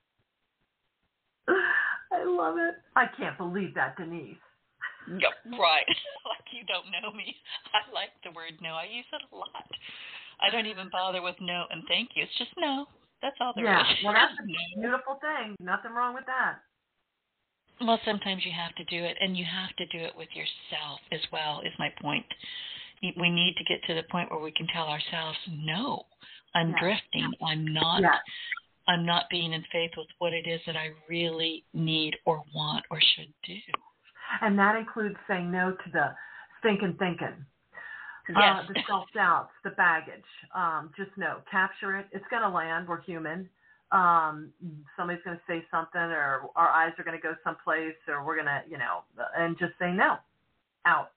I love it. I can't believe that, Denise. Yep, right. Like you don't know me. I like the word no. I use it a lot. I don't even bother with no and thank you. It's just no. That's all there Yeah. is. Well, that's a No. beautiful thing. Nothing wrong with that. Well, sometimes you have to do it, and you have to do it with yourself as well, is my point. We need to get to the point where we can tell ourselves, no, I'm Yeah. drifting. I'm not Yeah. I'm not being in faith with what it is that I really need or want or should do. And that includes saying no to the thinking, thinking. Yes. Uh, the self-doubts, the baggage. Um, just know, capture it. It's going to land. We're human. Um, somebody's going to say something, or our eyes are going to go someplace, or we're going to, you know, and just say no. Out.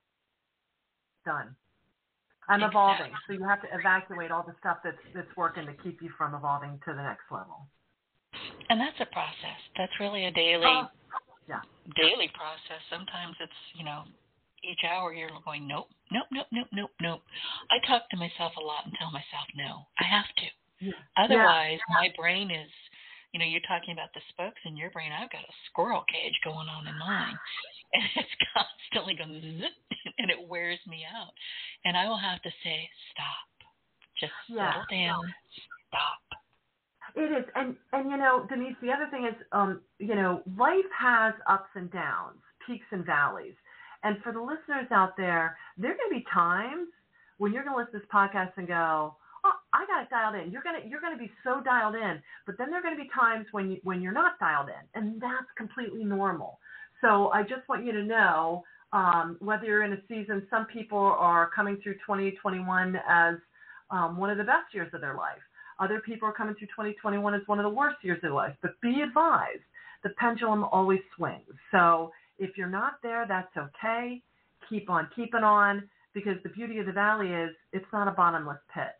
Done. I'm Exactly. evolving. So you have to evacuate all the stuff that's that's working to keep you from evolving to the next level. And that's a process. That's really a daily Uh, yeah. daily process. Sometimes it's, you know, each hour you're going, nope, nope, nope, nope, nope, nope. I talk to myself a lot and tell myself no. I have to. Yeah. Otherwise, yeah. my brain is, you know, you're talking about the spokes in your brain. I've got a squirrel cage going on in mine. And it's constantly going zip, and it wears me out. And I will have to say, stop. Just Yeah. settle down. Stop. It is. And, and, you know, Denise, the other thing is, um, you know, life has ups and downs, peaks and valleys. And for the listeners out there, there are going to be times when you're going to listen to this podcast and go, oh, I got it dialed in. You're going to, you're going to be so dialed in. But then there are going to be times when you, when you're not dialed in. And that's completely normal. So I just want you to know, um, whether you're in a season, some people are coming through twenty twenty-one as um, one of the best years of their life. Other people are coming through twenty twenty-one as one of the worst years of their life. But be advised, the pendulum always swings. So if you're not there, that's okay. Keep on keeping on, because the beauty of the valley is it's not a bottomless pit.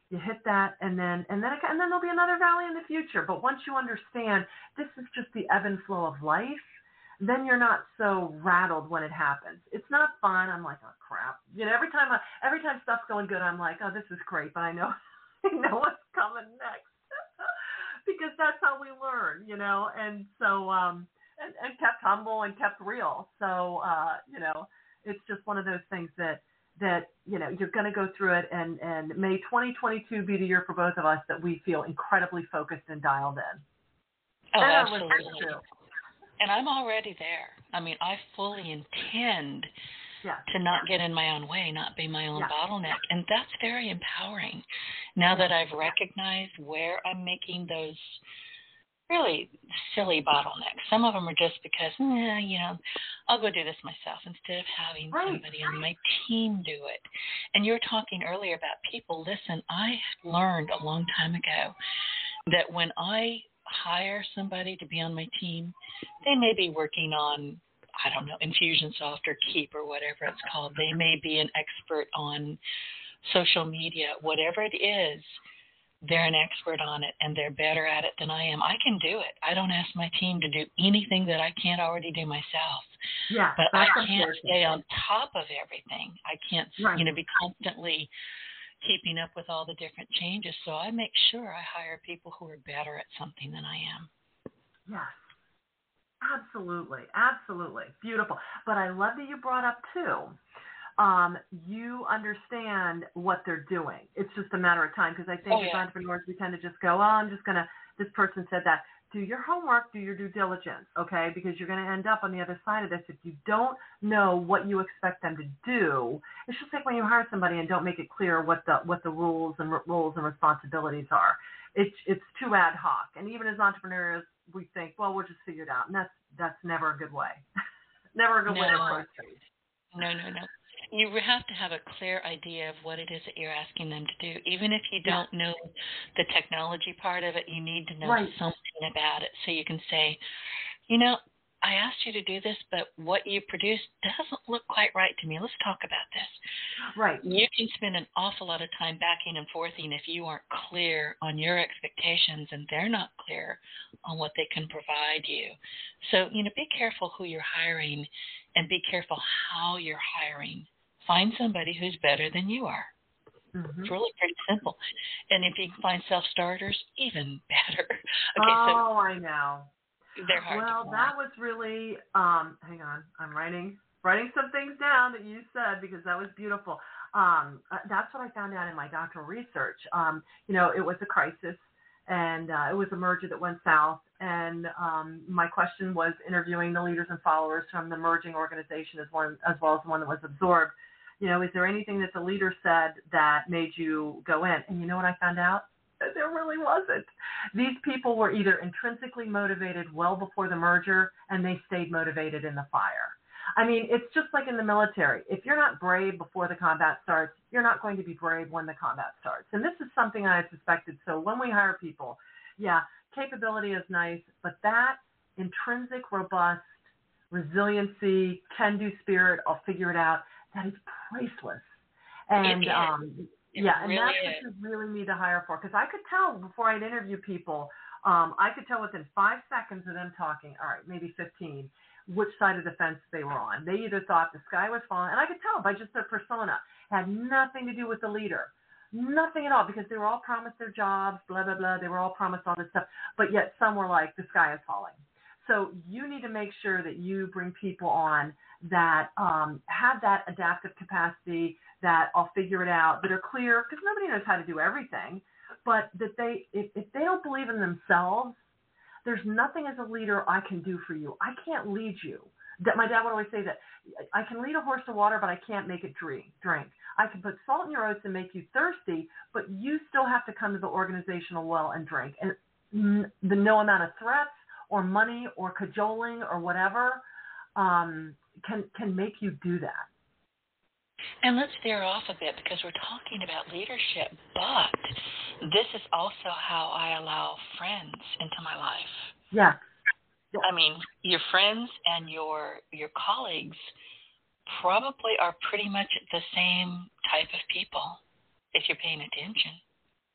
You hit that, and then and then and then there'll be another valley in the future. But once you understand this is just the ebb and flow of life, then you're not so rattled when it happens. It's not fun. I'm like, oh crap. You know, every time I, every time stuff's going good, I'm like, oh, this is great, but I know I know what's coming next. Because that's how we learn, you know. And so um and, and kept humble and kept real. So uh, you know, it's just one of those things that that, you know, you're going to go through it, and, and may twenty twenty-two be the year for both of us that we feel incredibly focused and dialed in. Oh, and absolutely. And I'm already there. I mean, I fully intend yeah. to not get in my own way, not be my own yeah. bottleneck. And that's very empowering. Now that I've recognized where I'm making those really silly bottlenecks. Some of them are just because, eh, you know, I'll go do this myself instead of having right. somebody on my team do it. And you were talking earlier about people. Listen, I learned a long time ago that when I hire somebody to be on my team, they may be working on, I don't know, Infusionsoft or Keep or whatever it's called. They may be an expert on social media, whatever it is. They're an expert on it, and they're better at it than I am. I can do it. I don't ask my team to do anything that I can't already do myself. Yeah, but I can't important. stay on top of everything. I can't, right. you know, be constantly keeping up with all the different changes. So I make sure I hire people who are better at something than I am. Yes, absolutely, absolutely. Beautiful. But I love that you brought up, too, Um, you understand what they're doing. It's just a matter of time, because I think oh, as yeah. entrepreneurs, we tend to just go, oh, I'm just going to, this person said that. Do your homework, do your due diligence, okay? Because you're going to end up on the other side of this. If you don't know what you expect them to do, it's just like when you hire somebody and don't make it clear what the what the rules and roles and responsibilities are. It's it's too ad hoc. And even as entrepreneurs, we think, well, we'll just figure it out. And that's, that's never a good way. Never a good no, way to approach things. No, no, no. You have to have a clear idea of what it is that you're asking them to do. Even if you don't know the technology part of it, you need to know right. something about it so you can say, you know, I asked you to do this, but what you produced doesn't look quite right to me. Let's talk about this. Right. You can spend an awful lot of time backing and forthing if you aren't clear on your expectations and they're not clear on what they can provide you. So, you know, be careful who you're hiring and be careful how you're hiring. Find somebody who's better than you are. Mm-hmm. It's really pretty simple. And if you can find self-starters, even better. Okay, oh, so I know. They're hard well, to find. that was really, um, hang on, I'm writing writing some things down that you said, because that was beautiful. Um, uh, that's what I found out in my doctoral research. Um, you know, it was a crisis, and uh, it was a merger that went south. And um, my question was interviewing the leaders and followers from the merging organization as one, as well as the one that was absorbed. You know, is there anything that the leader said that made you go in? And you know what I found out? There really wasn't. These people were either intrinsically motivated well before the merger, and they stayed motivated in the fire. I mean, it's just like in the military. If you're not brave before the combat starts, you're not going to be brave when the combat starts. And this is something I suspected. So when we hire people, yeah, capability is nice, but that intrinsic, robust, resiliency, can-do spirit, I'll figure it out, that is priceless. And It um, It yeah, and really that's is. what you really need to hire for. Because I could tell before I'd interview people, um, I could tell within five seconds of them talking, all right, maybe fifteen, which side of the fence they were on. They either thought the sky was falling, and I could tell by just their persona. It had nothing to do with the leader. Nothing at all, because they were all promised their jobs, blah, blah, blah. They were all promised all this stuff. But yet some were like, the sky is falling. So you need to make sure that you bring people on that um, have that adaptive capacity, that I'll figure it out, that are clear, because nobody knows how to do everything, but that they, if, if they don't believe in themselves, there's nothing as a leader I can do for you. I can't lead you. That my dad would always say that I can lead a horse to water, but I can't make it drink. Drink. I can put salt in your oats and make you thirsty, but you still have to come to the organizational well and drink. And n- the no amount of threats or money or cajoling or whatever um, can can make you do that. And let's veer off a bit, because we're talking about leadership, but this is also how I allow friends into my life. Yeah. I mean, your friends and your your colleagues probably are pretty much the same type of people if you're paying attention.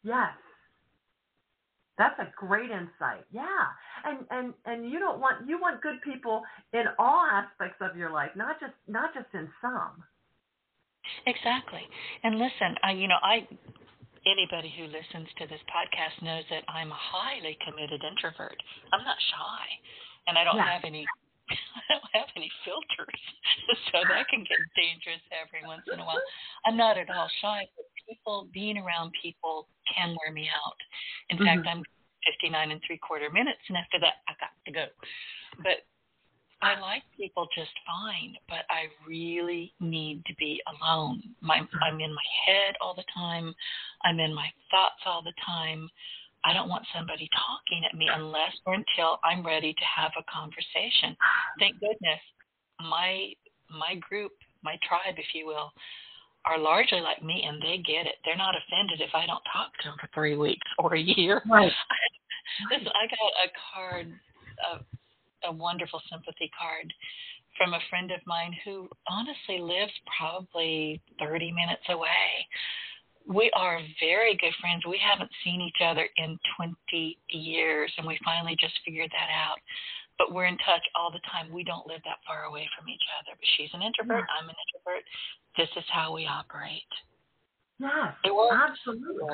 Yes. That's a great insight. Yeah. And and and you don't want you want good people in all aspects of your life, not just not just in some. Exactly. And listen, I you know, I anybody who listens to this podcast knows that I'm a highly committed introvert. I'm not shy, and I don't Yeah. have any I don't have any filters, so that can get dangerous every once in a while. I'm not at all shy, but people, being around people can wear me out. In Mm-hmm. fact, I'm fifty-nine and three quarter minutes, and after that, I got to go. But I like people just fine, but I really need to be alone. My, I'm in my head all the time. I'm in my thoughts all the time. I don't want somebody talking at me unless or until I'm ready to have a conversation. Thank goodness my my group, my tribe, if you will, are largely like me, and they get it. They're not offended if I don't talk to them for three weeks or a year. Right. Listen, I got a card, a, a wonderful sympathy card from a friend of mine who honestly lives probably thirty minutes away. We are very good friends. We haven't seen each other in twenty years, and we finally just figured that out. But we're in touch all the time. We don't live that far away from each other. But she's an introvert. Yeah. I'm an introvert. This is how we operate. Yes, It works. absolutely.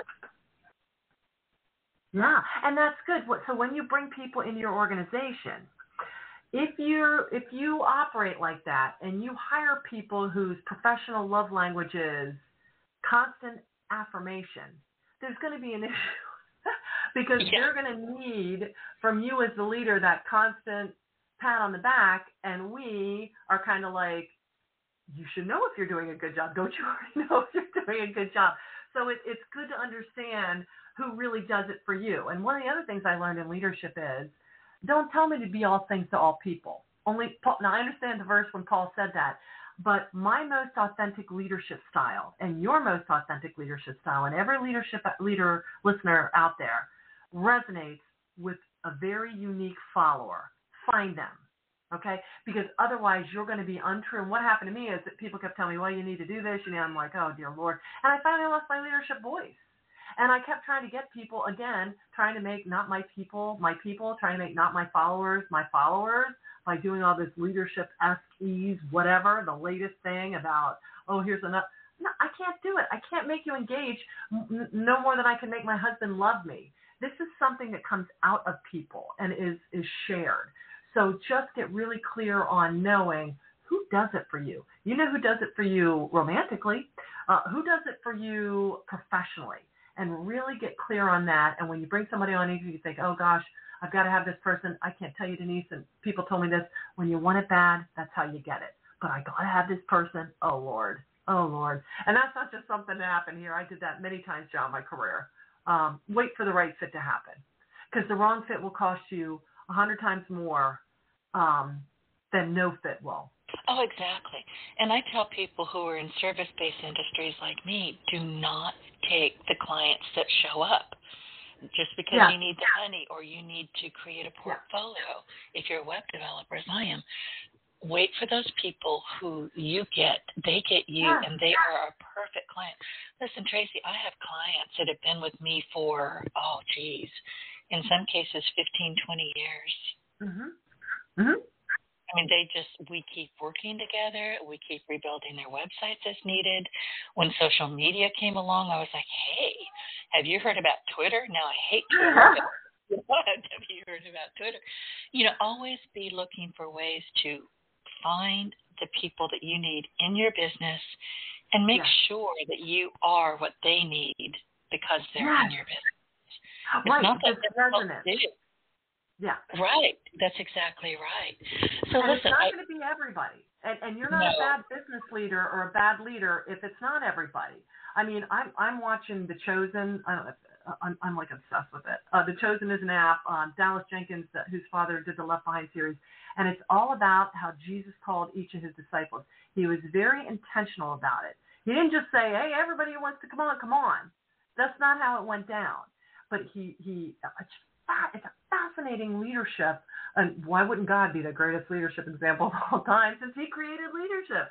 Yeah, and that's good. So when you bring people into your organization, if you if you operate like that and you hire people whose professional love language is constant affirmation, there's going to be an issue because Yeah. they're going to need from you as the leader that constant pat on the back, and we are kind of like, you should know if you're doing a good job. Don't you already know if you're doing a good job? So it, it's good to understand who really does it for you. And one of the other things I learned in leadership is, don't tell me to be all things to all people. Only Paul, now I understand the verse when Paul said that, but my most authentic leadership style and your most authentic leadership style, and every leadership leader listener out there resonates with a very unique follower. Find them. Okay, because otherwise you're going to be untrue. And what happened to me is that people kept telling me, well, you need to do this. You know, I'm like, oh, dear Lord. And I finally lost my leadership voice. And I kept trying to get people, again, trying to make not my people, my people, trying to make not my followers, my followers, by doing all this leadership S Es, whatever, the latest thing about, oh, here's another. No, I can't do it. I can't make you engage no more than I can make my husband love me. This is something that comes out of people and is, is shared. So just get really clear on knowing who does it for you. You know who does it for you romantically, uh, who does it for you professionally, and really get clear on that. And when you bring somebody on, you think, oh, gosh, I've got to have this person. I can't tell you, Denise, and people told me this. When you want it bad, that's how you get it. But I got to have this person. Oh, Lord. Oh, Lord. And that's not just something that happened here. I did that many times throughout my career. Um, wait for the right fit to happen, because the wrong fit will cost you a hundred times more um, than no fit will. Oh, exactly. And I tell people who are in service-based industries like me, do not take the clients that show up just because yeah. you need the money or you need to create a portfolio. Yeah. If you're a web developer, as I am, wait for those people who you get. They get you, yeah. and they are a perfect client. Listen, Tracy, I have clients that have been with me for, oh, geez, in some cases fifteen, twenty years. Mm-hmm. Mm-hmm. I mean, they just, we keep working together. We keep rebuilding their websites as needed. When social media came along, I was like, hey, have you heard about Twitter? Now I hate Twitter. What have you heard about Twitter? You know, always be looking for ways to find the people that you need in your business and make yeah. sure that you are what they need because they're yes. in your business. It's right. not that it's resonant. Yeah. Right. That's exactly right. So and listen, it's not I, going to be everybody. And, and you're not no. a bad business leader or a bad leader if it's not everybody. I mean, I'm I'm watching The Chosen. I don't know, I'm, I'm like obsessed with it. Uh, The Chosen is an app. Um, Dallas Jenkins, uh, whose father did the Left Behind series, and it's all about how Jesus called each of his disciples. He was very intentional about it. He didn't just say, "Hey, everybody who wants to come on, come on." That's not how it went down. But he he. It's, It's a fascinating leadership, and why wouldn't God be the greatest leadership example of all time since he created leadership?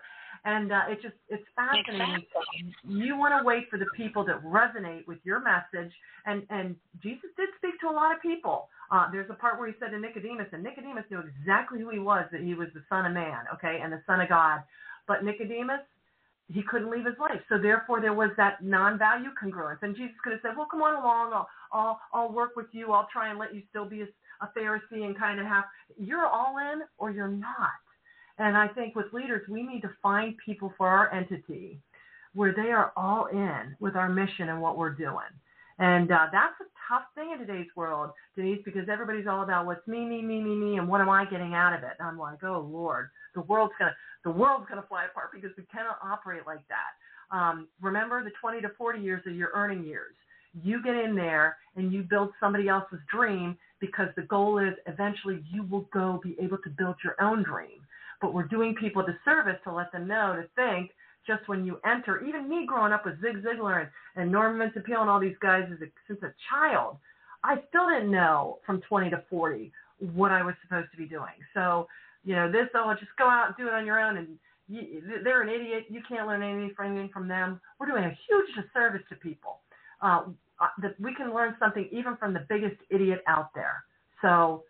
And uh, it just, it's fascinating. Exactly. You want to wait for the people that resonate with your message. And, and Jesus did speak to a lot of people. Uh, there's a part where he said to Nicodemus, and Nicodemus knew exactly who he was, that he was the Son of Man, okay, and the Son of God. But Nicodemus, he couldn't leave his life. So therefore there was that non-value congruence. And Jesus could have said, well, come on along. I'll, I'll, I'll work with you. I'll try and let you still be a, a Pharisee and kind of have, you're all in or you're not. And I think with leaders, we need to find people for our entity where they are all in with our mission and what we're doing. And uh, that's a tough thing in today's world, Denise, because everybody's all about what's me, me, me, me, me, and what am I getting out of it? And I'm like, oh, Lord, the world's going to the world's going to fly apart because we cannot operate like that. Um, remember, the twenty to forty years are your earning years. You get in there and you build somebody else's dream because the goal is eventually you will go be able to build your own dream. But we're doing people a disservice to let them know, to think, just when you enter, even me growing up with Zig Ziglar and, and Norman Vincent Peale and all these guys as a, since a child, I still didn't know from twenty to forty what I was supposed to be doing. So, you know, this, oh, just go out and do it on your own, and you, they're an idiot. You can't learn anything from, from them. We're doing a huge disservice to people. Uh, that we can learn something even from the biggest idiot out there. So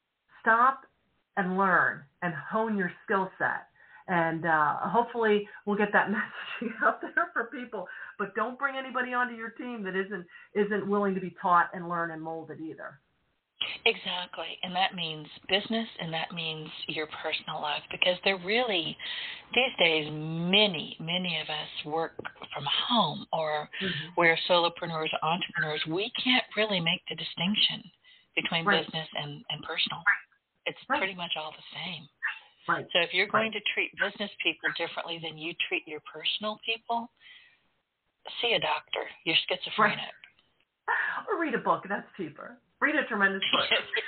stop and learn and hone your skill set. And uh, hopefully we'll get that messaging out there for people. But don't bring anybody onto your team that isn't isn't willing to be taught and learn and molded either. Exactly. And that means business, and that means your personal life, because they're really, these days, many, many of us work from home, or mm-hmm. we're solopreneurs, entrepreneurs. We can't really make the distinction between right. business and, and personal. It's right. pretty much all the same. Right. So if you're going right. to treat business people differently than you treat your personal people, see a doctor. You're schizophrenic. Right. Or read a book. That's cheaper. Read a tremendous book.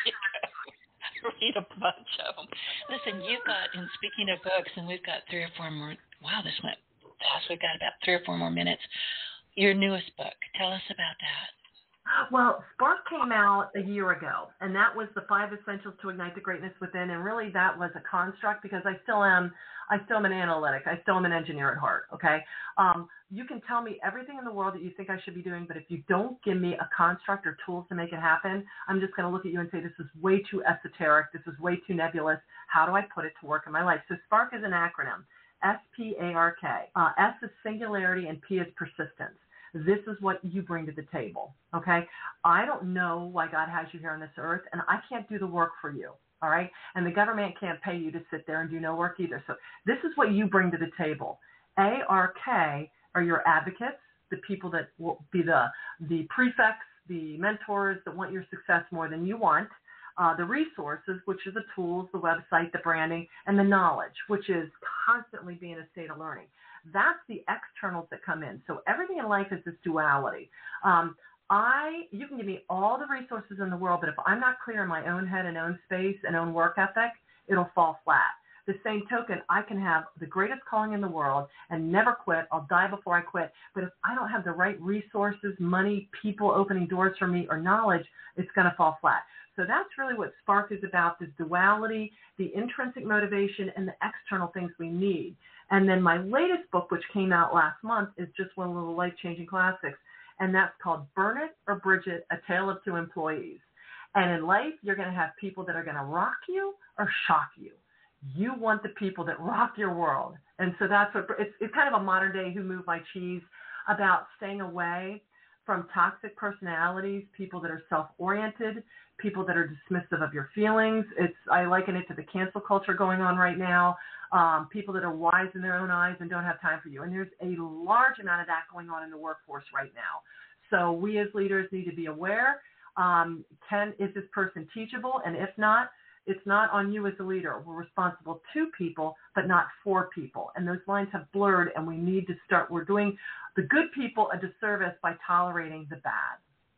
Read a bunch of them. Listen, you've got, and speaking of books, and we've got three or four more. Wow, this went fast. We've got about three or four more minutes. Your newest book. Tell us about that. Well, Spark came out a year ago, and that was the five essentials to ignite the greatness within. And really, that was a construct because I still am, I still am an analytic. I still am an engineer at heart. Okay, um, you can tell me everything in the world that you think I should be doing, but if you don't give me a construct or tools to make it happen, I'm just going to look at you and say this is way too esoteric. This is way too nebulous. How do I put it to work in my life? So Spark is an acronym. S P A R K. Uh, S is singularity, and P is persistence. This is what you bring to the table, okay? I don't know why God has you here on this earth, and I can't do the work for you, all right? And the government can't pay you to sit there and do no work either. So this is what you bring to the table. A R K are your advocates, the people that will be the, the prefects, the mentors that want your success more than you want. Uh, the resources, which are the tools, the website, the branding, and the knowledge, which is constantly being a state of learning. That's the externals that come in. So everything in life is this duality. Um, I, you can give me all the resources in the world, but if I'm not clear in my own head and own space and own work ethic, it'll fall flat. The same token, I can have the greatest calling in the world and never quit. I'll die before I quit. But if I don't have the right resources, money, people opening doors for me, or knowledge, it's going to fall flat. So that's really what Spark is about, this duality, the intrinsic motivation, and the external things we need. And then my latest book, which came out last month, is just one of the life-changing classics, and that's called Burn It or Bridge It, A Tale of Two Employees. And in life, you're going to have people that are going to rock you or shock you. You want the people that rock your world. And so that's what it's, it's kind of a modern day Who Moved My Cheese about staying away from toxic personalities, people that are self-oriented, people that are dismissive of your feelings. It's I liken it to the cancel culture going on right now, um, people that are wise in their own eyes and don't have time for you. And there's a large amount of that going on in the workforce right now. So we as leaders need to be aware. Um, can is this person teachable? And if not, it's not on you as a leader. We're responsible to people, but not for people. And those lines have blurred, and we need to start. We're doing the good people a disservice by tolerating the bad.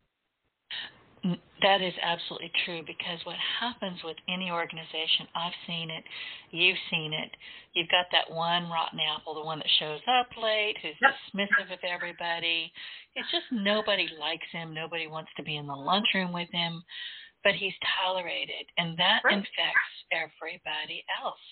That is absolutely true, because what happens with any organization, I've seen it, you've seen it, you've got that one rotten apple, the one that shows up late, who's yep. dismissive of everybody. It's just nobody likes him. Nobody wants to be in the lunchroom with him. But he's tolerated, and that right. infects everybody else.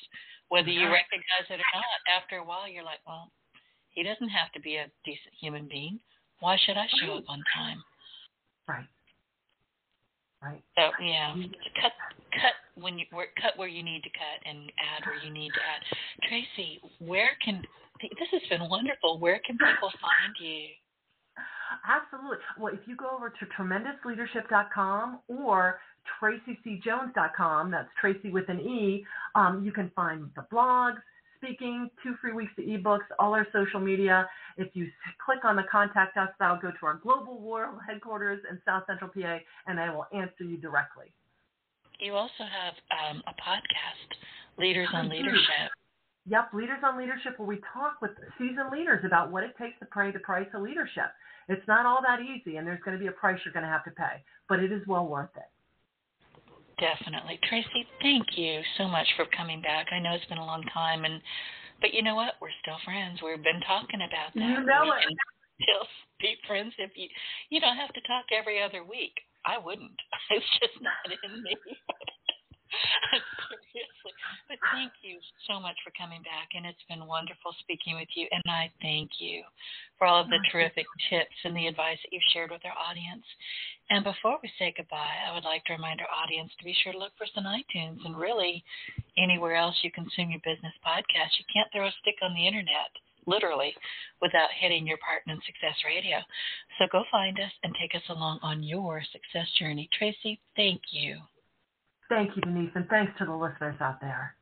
whether you recognize it or not. After a while, you're like, well, he doesn't have to be a decent human being. Why should I show up on time? Right. Right. So yeah, cut, cut when you cut where you need to cut, and add where you need to add. Tracy, where can this has been wonderful? Where can people find you? Absolutely. Well, if you go over to tremendous leadership dot com or tracy c jones dot com, that's Tracy with an E, um, you can find the blogs, speaking, two free weeks of ebooks, all our social media. If you click on the Contact Us, that'll go to our global world headquarters in South Central P A, and I will answer you directly. You also have um, a podcast, Leaders on Leadership. Yep, Leaders on Leadership, where we talk with seasoned leaders about what it takes to pay the price of leadership. It's not all that easy, and there's going to be a price you're going to have to pay, but it is well worth it. Definitely. Tracy, thank you so much for coming back. I know it's been a long time, and but you know what? We're still friends. We've been talking about that. You know we it. can still be friends if you you don't have to talk every other week. I wouldn't. It's just not in me. Seriously. But thank you so much for coming back, and it's been wonderful speaking with you, and I thank you for all of the terrific tips and the advice that you've shared with our audience. And before we say goodbye, I would like to remind our audience to be sure to look for us on iTunes and really anywhere else you consume your business podcast. You can't throw a stick on the internet, literally, without hitting your Partner in Success Radio. So go find us and take us along on your success journey. Tracy, thank you. Thank you, Denise, and thanks to the listeners out there.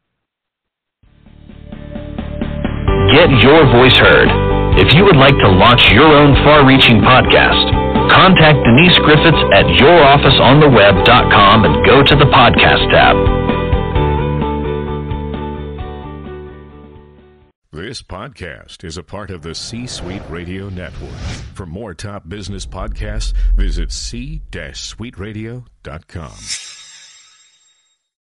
Get your voice heard. If you would like to launch your own far-reaching podcast, contact Denise Griffiths at your office on the web dot com and go to the podcast tab. This podcast is a part of the C-Suite Radio Network. For more top business podcasts, visit c suite radio dot com.